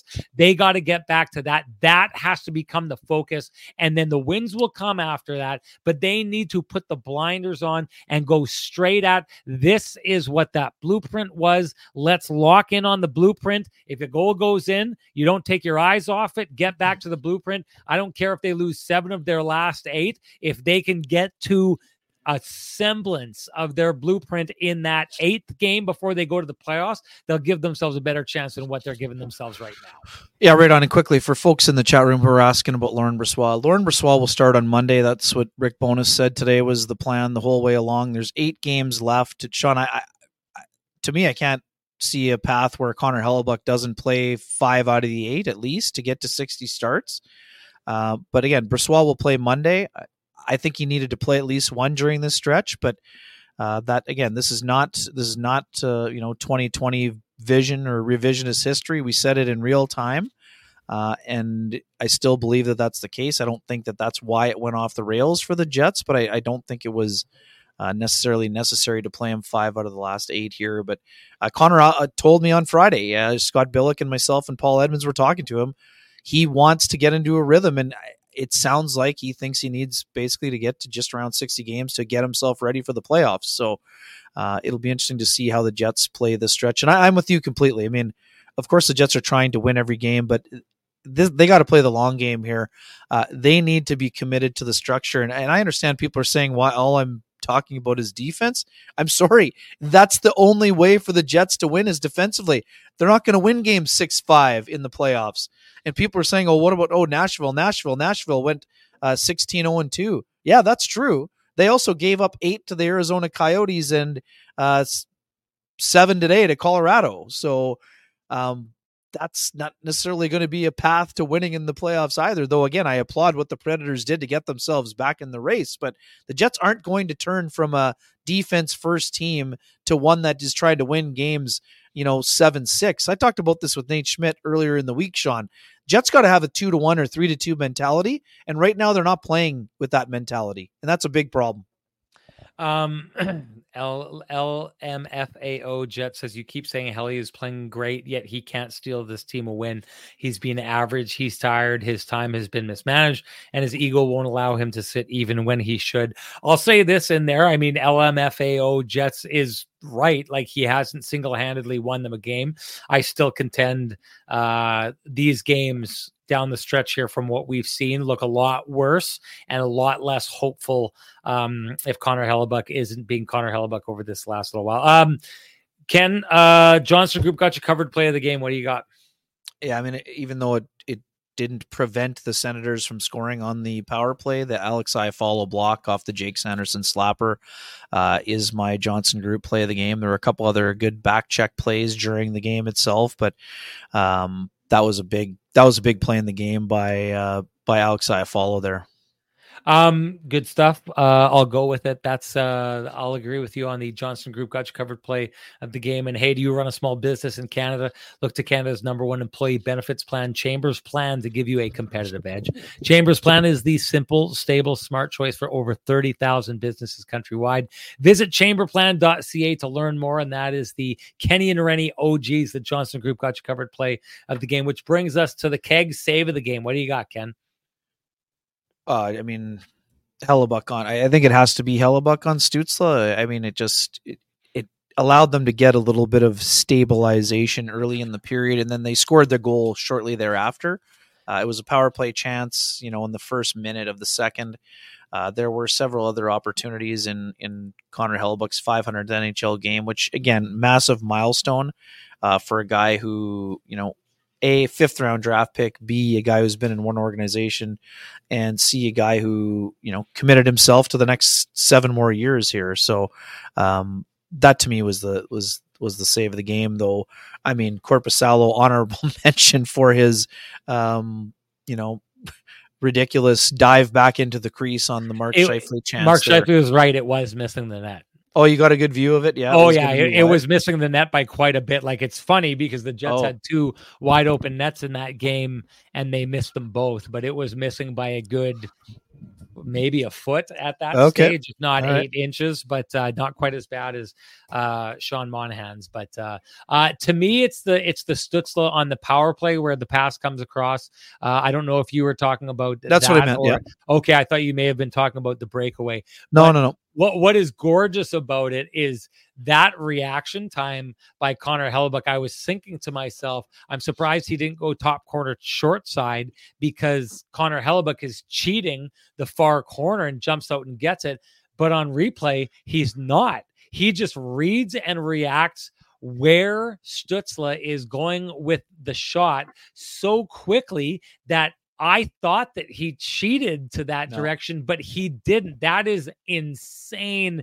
They got to get back to that. That has to become the focus. And then the wins will come after that. But they need to put the blinders on and go straight at this is what that blueprint was. Let's lock in on the blueprint. If a goal goes in, you don't take your eyes off it. Get back to the blueprint. I don't care if they lose 7 of their last 8. If they can get to a semblance of their blueprint in that 8th game before they go to the playoffs, they'll give themselves a better chance than what they're giving themselves right now. Yeah, right on. And quickly, for folks in the chat room who are asking about Laurent Brossoit, Laurent Brossoit will start on Monday. That's what Rick Bowness said today was the plan the whole way along. There's 8 games left. Sean, to me, I can't see a path where Connor Hellebuyck doesn't play 5 out of the 8 at least to get to 60 starts. But again, Brossoit will play Monday. I think he needed to play at least 1 during this stretch, but that again, this is not 2020 vision or revisionist history. We said it in real time, and I still believe that that's the case. I don't think that that's why it went off the rails for the Jets, but I don't think it was necessarily necessary to play him 5 out of the last 8 here. But Connor told me on Friday, Scott Billick and myself and Paul Edmonds were talking to him. He wants to get into a rhythm, and it sounds like he thinks he needs basically to get to just around 60 games to get himself ready for the playoffs. So it'll be interesting to see how the Jets play this stretch. And I'm with you completely. I mean, of course, the Jets are trying to win every game, but they got to play the long game here. They need to be committed to the structure. And I understand people are saying, why all I'm talking about is defense. I'm sorry. That's the only way for the Jets to win is defensively. They're not going to win games 6-5 in the playoffs. And people are saying, what about Nashville? Nashville went 16-0-2. Yeah, that's true. They also gave up 8 to the Arizona Coyotes and 7 today to Colorado. So that's not necessarily going to be a path to winning in the playoffs either. Though, again, I applaud what the Predators did to get themselves back in the race. But the Jets aren't going to turn from a defense-first team to one that is trying to win games 7-6. I talked about this with Nate Schmidt earlier in the week, Sean. Jets got to have a 2-1 or 3-2 mentality, and right now they're not playing with that mentality, and that's a big problem. LMFAO Jet says, you keep saying Helly is playing great, yet he can't steal this team a win. He's been average. He's tired. His time has been mismanaged, and his ego won't allow him to sit even when he should. I'll say this in there. I mean, LMFAO Jets is right. Like, he hasn't single-handedly won them a game. I still contend these games down the stretch here from what we've seen look a lot worse and a lot less hopeful if Connor Hellebuyck isn't being Connor Hellebuyck over this last little while. Ken, Johnson Group got you covered play of the game. What do you got? Yeah, I mean, even though it didn't prevent the Senators from scoring on the power play, the Alex Iafallo block off the Jake Sanderson slapper is my Johnson Group play of the game. There were a couple other good back check plays during the game itself, but that was a big play in the game by Alex Iafallo there. Good stuff. I'll go with it. That's I'll agree with you on the Johnson Group got you covered play of the game. And hey, do you run a small business in Canada? Look to Canada's #1 employee benefits plan, Chambers Plan, to give you a competitive edge. Chambers Plan is the simple, stable, smart choice for over 30,000 businesses countrywide. Visit chamberplan.ca to learn more. And that is the Kenny and Rennie OGs, the Johnson Group got you covered play of the game, which brings us to the keg save of the game. What do you got, Ken? I mean, Hellebuyck on. I think it has to be Hellebuyck on Stützle. I mean, it allowed them to get a little bit of stabilization early in the period, and then they scored their goal shortly thereafter. It was a power play chance, in the first minute of the second. There were several other opportunities in Connor Hellebuyck's 500th NHL game, which, again, massive milestone for a guy who, A, 5th round draft pick, B, a guy who's been in one organization, and C, a guy who, committed himself to the next 7 more years here. So that to me was the save of the game, though. I mean, Korpisalo, honorable mention for his, ridiculous dive back into the crease on the Mark Scheifele chance. Mark Scheifele was right. It was missing the net. Oh, you got a good view of it? Yeah. It was missing the net by quite a bit. Like, it's funny because the Jets had 2 wide open nets in that game and they missed them both, but it was missing by a good maybe a foot at that Okay. stage, if not All 8 right. inches, but not quite as bad as Sean Monahan's. But to me, it's the Stützle on the power play where the pass comes across. I don't know if you were talking about That's that what I meant. or Yeah. okay, I thought you may have been talking about the breakaway. No, But no. what is gorgeous about it is that reaction time by Connor Hellebuyck. I was thinking to myself, I'm surprised he didn't go top corner short side, because Connor Hellebuyck is cheating the far corner and jumps out and gets it. But on replay, he's not. He just reads and reacts where Stützle is going with the shot so quickly that I thought that he cheated to that direction, but he didn't. That is insane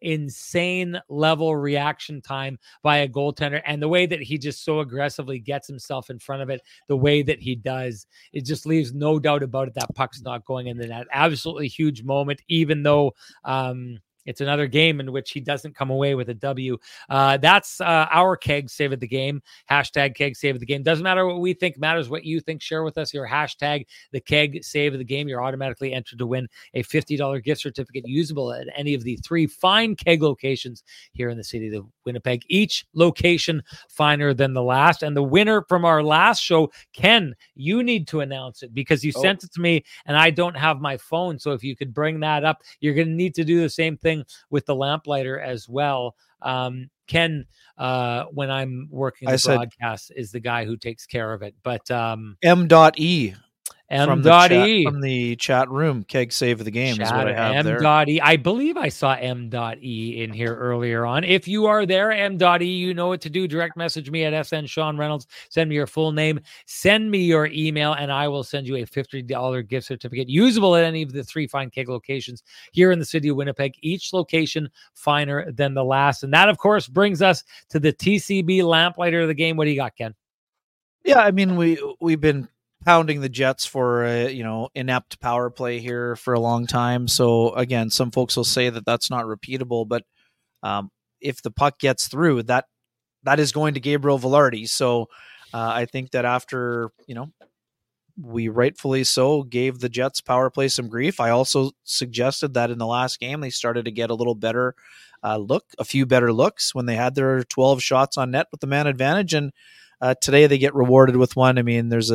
level reaction time by a goaltender. And the way that he just so aggressively gets himself in front of it, the way that he does, it just leaves no doubt about it that puck's not going in the net. Absolutely huge moment, even though it's another game in which he doesn't come away with a W. That's our Keg Save of the Game. Hashtag Keg Save of the Game. Doesn't matter what we think, matters what you think. Share with us your hashtag, the Keg Save of the Game. You're automatically entered to win a $50 gift certificate usable at any of the 3 fine Keg locations here in the city of Winnipeg. Each location finer than the last. And the winner from our last show, Ken, you need to announce it because you sent it to me and I don't have my phone. So if you could bring that up, you're going to need to do the same thing with the lamplighter as well. Ken, when I'm working the broadcast, is the guy who takes care of it. But M.E. From the chat room, Keg Save of the Game is what I have there. M.E. I believe I saw M.E. in here earlier on. If you are there, M.E., you know what to do. Direct message me at SN Sean Reynolds. Send me your full name. Send me your email, and I will send you a $50 gift certificate usable at any of the 3 fine Keg locations here in the city of Winnipeg. Each location finer than the last. And that, of course, brings us to the TCB lamplighter of the game. What do you got, Ken? Yeah, I mean, we've been pounding the Jets for inept power play here for a long time. So again, some folks will say that that's not repeatable, but if the puck gets through, that is going to Gabriel Vilardi. So I think that after we rightfully so gave the Jets power play some grief. I also suggested that in the last game they started to get a little better a few better looks when they had their 12 shots on net with the man advantage, and today they get rewarded with one. I mean, there's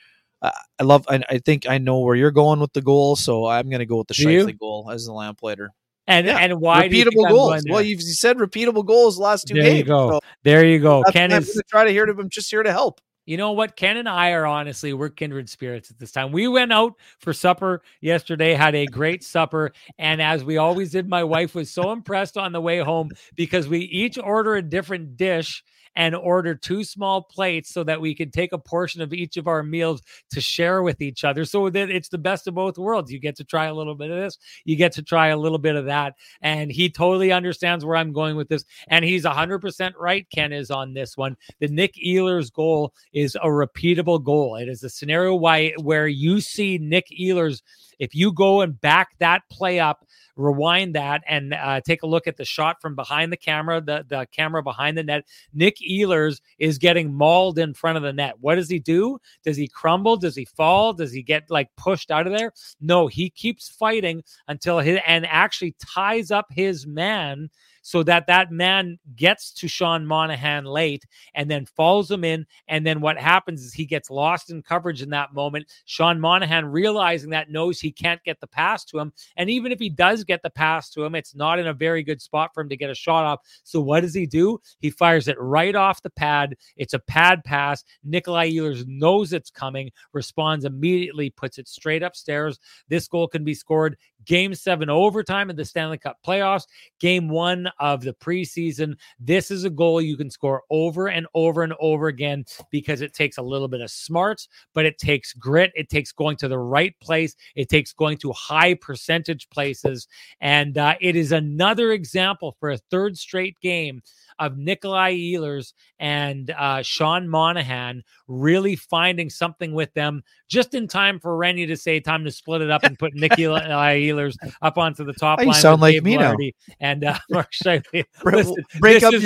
I think I know where you're going with the goal, so I'm going to go with the Scheifele goal as the lamplighter. And why repeatable goals? Well, you said repeatable goals the last 2 games. There you go. So there you go. Ken is going to try to hear to him. Just here to help. You know what? Ken and I are honestly, we're kindred spirits at this time. We went out for supper yesterday, had a great supper. And as we always did, my wife was so impressed on the way home because we each order a different dish and order 2 small plates so that we can take a portion of each of our meals to share with each other. So that it's the best of both worlds. You get to try a little bit of this, you get to try a little bit of that. And he totally understands where I'm going with this. And he's 100% right, Ken is on this one. The Nick Ehlers goal is a repeatable goal. It is a scenario where you see Nick Ehlers, if you go and back that play up, rewind that and take a look at the shot from behind the camera, the camera behind the net. Nick Ehlers is getting mauled in front of the net. What does he do? Does he crumble? Does he fall? Does he get pushed out of there? No, he keeps fighting until and actually ties up his man so that man gets to Sean Monahan late and then follows him in. And then what happens is he gets lost in coverage in that moment. Sean Monahan, realizing that, knows he can't get the pass to him. And even if he does get the pass to him, it's not in a very good spot for him to get a shot off. So what does he do? He fires it right off the pad. It's a pad pass. Nikolai Ehlers knows it's coming, responds immediately, puts it straight upstairs. This goal can be scored Game 7 overtime in the Stanley Cup playoffs, Game 1 of the preseason. This is a goal you can score over and over and over again because it takes a little bit of smarts, but it takes grit. It takes going to the right place. It takes going to high percentage places. And it is another example for a third straight game of Nikolai Ehlers and Sean Monahan really finding something with them just in time for Rennie to say time to split it up and put Nikolai Ehlers up onto the top line. You sound like me now. And Mark Scheifele.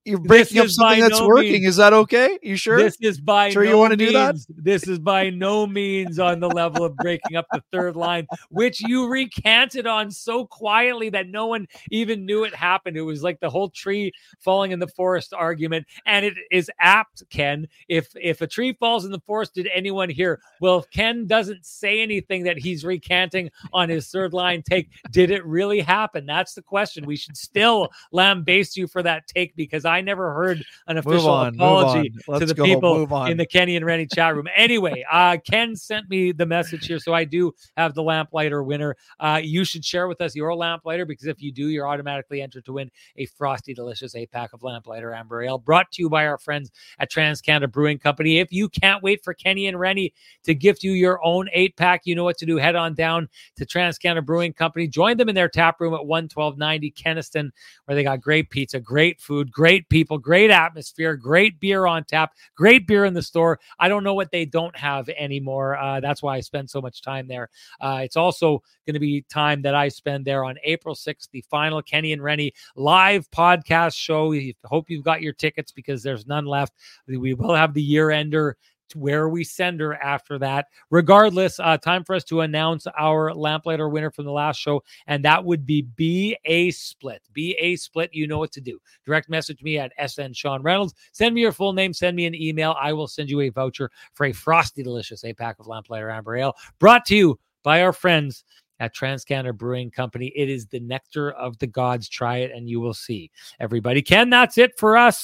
You're breaking up something that's working. Is that okay? You sure? This is by sure no you want to means, do that? This is by no means on the level of breaking up the third line, which you recanted on so quietly that no one even knew it happened. It was like the whole tree falling in the forest argument. And it is apt, Ken. If a tree falls in the forest, did anyone hear? Well, if Ken doesn't say anything that he's recanting on his third line take, did it really happen? That's the question. We should still lambaste you for that take, because I never heard an official apology to the people in the Kenny and Rennie chat room. Anyway, Ken sent me the message here, so I do have the Lamplighter winner. You should share with us your Lamplighter, because if you do, you're automatically entered to win a frosty, delicious 8-pack of Lamplighter Amber Ale, brought to you by our friends at TransCanada Brewing Company. If you can't wait for Kenny and Rennie to gift you your own 8-pack, you know what to do. Head on down to TransCanada Brewing Company. Join them in their tap room at 11290 Kenniston, where they got great pizza, great food, great people, great atmosphere, great beer on tap, great beer in the store. I don't know what they don't have anymore. That's why I spend so much time there. It's also going to be time that I spend there on April 6th, the final Kenny and Rennie live podcast show. We hope you've got your tickets, because there's none left. We will have the year-ender where we send her after that. Regardless, time for us to announce our Lamplighter winner from the last show, and that would be B.A. Split. B.A. Split, you know what to do. Direct message me at SN Sean Reynolds. Send me your full name. Send me an email. I will send you a voucher for a frosty, delicious 8-pack of Lamplighter Amber Ale, brought to you by our friends at TransCanada Brewing Company. It is the nectar of the gods. Try it and you will see. Everybody, Ken, that's it for us.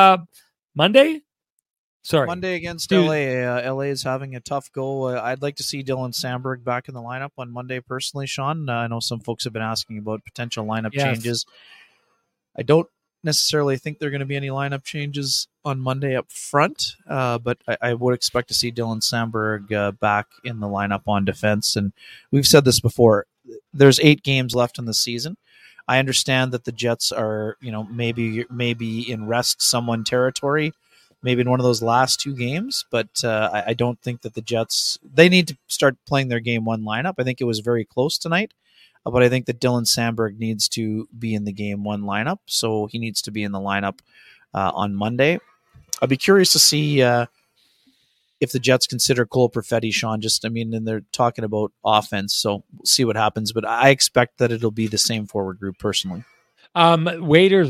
Monday against LA. LA is having a tough go. I'd like to see Dylan Samberg back in the lineup on Monday personally, Sean. I know some folks have been asking about potential lineup changes. I don't necessarily think there are going to be any lineup changes on Monday up front, but I would expect to see Dylan Samberg back in the lineup on defense. And we've said this before, there's 8 games left in the season. I understand that the Jets are, maybe in rest someone territory, maybe in one of those last 2 games, but I don't think that the Jets, they need to start playing their game 1 lineup. I think it was very close tonight, but I think that Dylan Samberg needs to be in the game 1 lineup, so he needs to be in the lineup on Monday. I'd be curious to see if the Jets consider Cole Perfetti, Sean. And they're talking about offense, so we'll see what happens, but I expect that it'll be the same forward group personally. Waiters,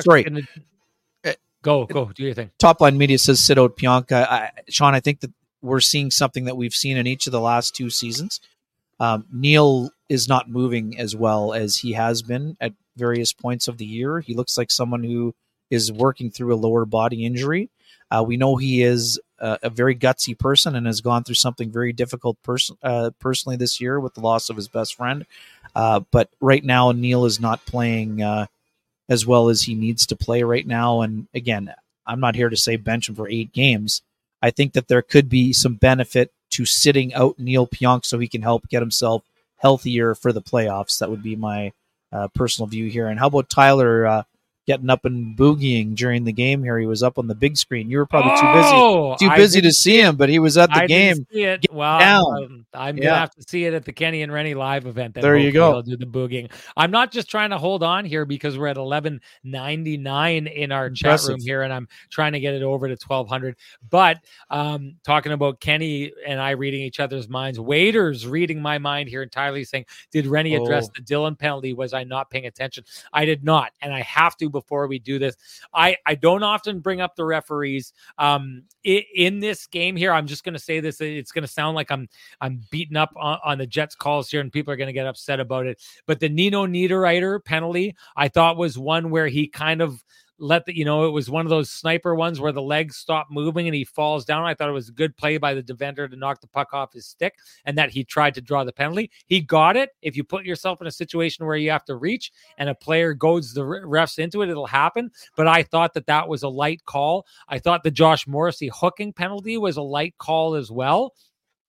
Go, do your thing. Top Line Media says sit out Pionka. Sean, I think that we're seeing something that we've seen in each of the last 2 seasons. Neil is not moving as well as he has been at various points of the year. He looks like someone who is working through a lower body injury. We know he is a very gutsy person and has gone through something very difficult personally this year with the loss of his best friend. But right now, Neil is not playing as well as he needs to play right now. And again, I'm not here to say bench him for 8 games. I think that there could be some benefit to sitting out Neil Pionk so he can help get himself healthier for the playoffs. That would be my personal view here. And how about Tyler getting up and boogieing during the game here? He was up on the big screen. You were probably too busy to see him, but he was at the game. See it. Well, I'm going to have to see it at the Kenny and Rennie live event. There you go. I'll do the boogieing. I'm not just trying to hold on here because we're at 1199 in our chat room here, and I'm trying to get it over to 1200. But talking about Kenny and I reading each other's minds, Waiters reading my mind here entirely, saying, did Rennie address the Dillon penalty? Was I not paying attention? I did not, and I have to before we do this. I don't often bring up the referees in this game here. I'm just going to say this. It's going to sound like I'm beating up on the Jets calls here and people are going to get upset about it. But the Nino Niederreiter penalty, I thought was one where he kind of it was one of those sniper ones where the legs stop moving and he falls down. I thought it was a good play by the defender to knock the puck off his stick and that he tried to draw the penalty. He got it. If you put yourself in a situation where you have to reach and a player goads the refs into it, it'll happen. But I thought that was a light call. I thought the Josh Morrissey hooking penalty was a light call as well.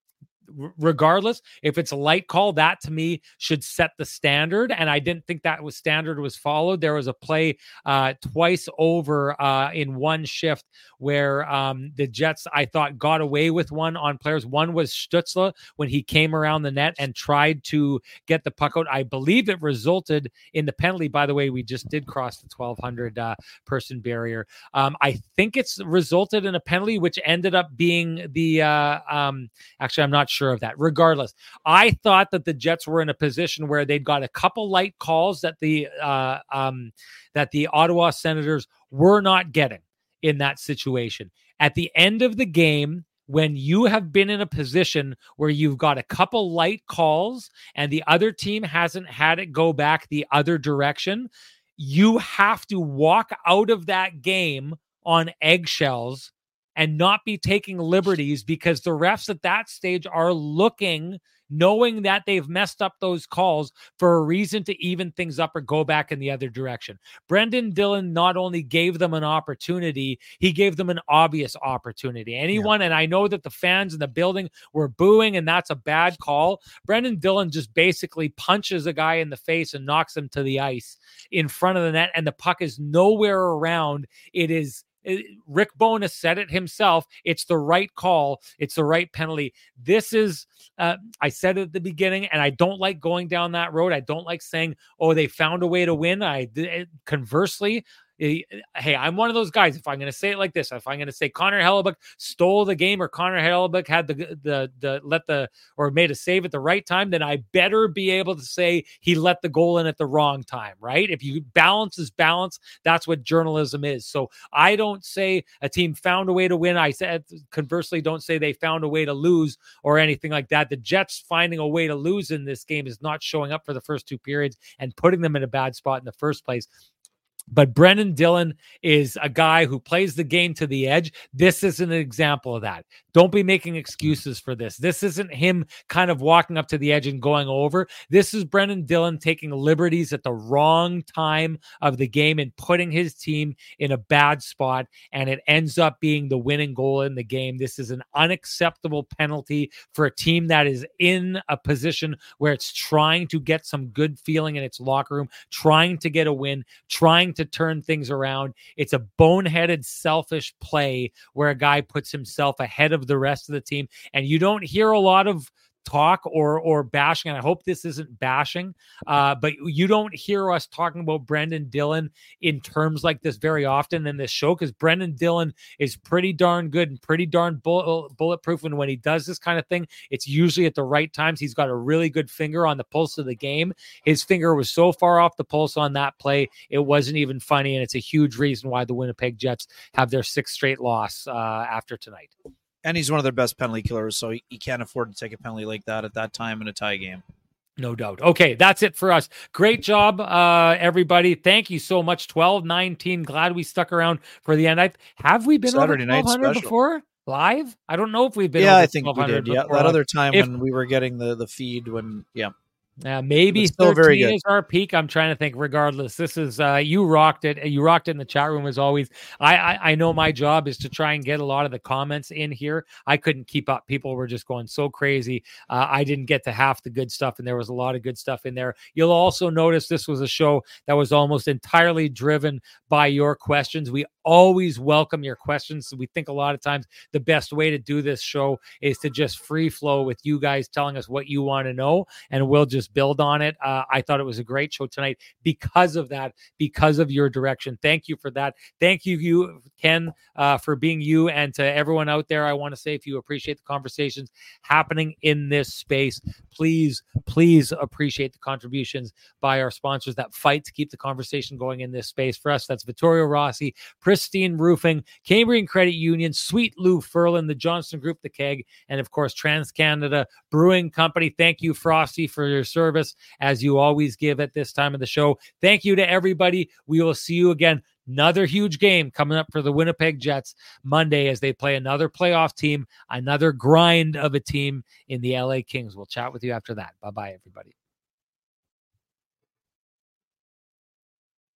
regardless, if it's a light call, that to me should set the standard. And I didn't think that standard was followed. There was a play twice over in one shift where the Jets, I thought, got away with one on players. One was Stützle when he came around the net and tried to get the puck out. I believe it resulted in the penalty. By the way, we just did cross the 1,200 person barrier. I think it's resulted in a penalty, which ended up being the actually, I'm not sure of that. Regardless, I thought that the Jets were in a position where they'd got a couple light calls that the Ottawa Senators were not getting in that situation. At the end of the game, when you have been in a position where you've got a couple light calls and the other team hasn't had it go back the other direction, you have to walk out of that game on eggshells and not be taking liberties, because the refs at that stage are looking, knowing that they've messed up those calls, for a reason to even things up or go back in the other direction. Brendan Dillon not only gave them an opportunity, he gave them an obvious opportunity. And I know that the fans in the building were booing, and that's a bad call. Brendan Dillon just basically punches a guy in the face and knocks him to the ice in front of the net, and the puck is nowhere around. Rick Bowness said it himself. It's the right call. It's the right penalty. This is, I said it at the beginning, and I don't like going down that road. I don't like saying, oh, they found a way to win. Conversely, hey, I'm one of those guys. If I'm going to say it like this, if I'm going to say Connor Hellebuyck stole the game, or Connor Hellebuyck had made a save at the right time, then I better be able to say he let the goal in at the wrong time, right? If you balance, that's what journalism is. So I don't say a team found a way to win. I said, conversely, don't say they found a way to lose or anything like that. The Jets finding a way to lose in this game is not showing up for the first two periods and putting them in a bad spot in the first place. But Brendan Dillon is a guy who plays the game to the edge. This is an example of that. Don't be making excuses for this. This isn't him kind of walking up to the edge and going over. This is Brendan Dillon taking liberties at the wrong time of the game and putting his team in a bad spot, and it ends up being the winning goal in the game. This is an unacceptable penalty for a team that is in a position where it's trying to get some good feeling in its locker room, trying to get a win, trying to turn things around. It's a boneheaded, selfish play where a guy puts himself ahead of the rest of the team. And you don't hear a lot of talk or bashing, and I hope this isn't bashing, but you don't hear us talking about Brendan Dillon in terms like this very often in this show, because Brendan Dillon is pretty darn good and pretty darn bulletproof, and when he does this kind of thing, it's usually at the right times. He's got a really good finger on the pulse of the game. His finger was so far off the pulse on that play, it wasn't even funny, and it's a huge reason why the Winnipeg Jets have their sixth straight loss after tonight. And he's one of their best penalty killers, so he can't afford to take a penalty like that at that time in a tie game. No doubt. Okay, that's it for us. Great job, everybody. Thank you so much. 12-19. Glad we stuck around for the end. Have we been Saturday over 1200 before? Live? I don't know if we've been over I think we did. Before. Yeah, that other time when we were getting the feed when, maybe 13 is our peak. I'm trying to think. Regardless, this is you rocked it. You rocked it in the chat room as always. I know my job is to try and get a lot of the comments in here. I couldn't keep up. People were just going so crazy. I didn't get to half the good stuff, and there was a lot of good stuff in there. You'll also notice this was a show that was almost entirely driven by your questions. We always welcome your questions. We think a lot of times the best way to do this show is to just free flow with you guys telling us what you want to know, and we'll just build on it. I thought it was a great show tonight because of that, because of your direction. Thank you for that. Thank you, Ken, for being you, and to everyone out there. I want to say, if you appreciate the conversations happening in this space, please appreciate the contributions by our sponsors that fight to keep the conversation going in this space. For us, that's Vittorio Rossi, Pristine Roofing, Cambrian Credit Union, Sweet Lou Ferlin, the Johnston Group, the Keg, and of course, TransCanada Brewing Company. Thank you, Frosty, for your service as you always give at this time of the show. Thank you to everybody. We will see you again. Another huge game coming up for the Winnipeg Jets Monday as they play another playoff team, another grind of a team in the LA Kings. We'll chat with you after that. Bye-bye, everybody.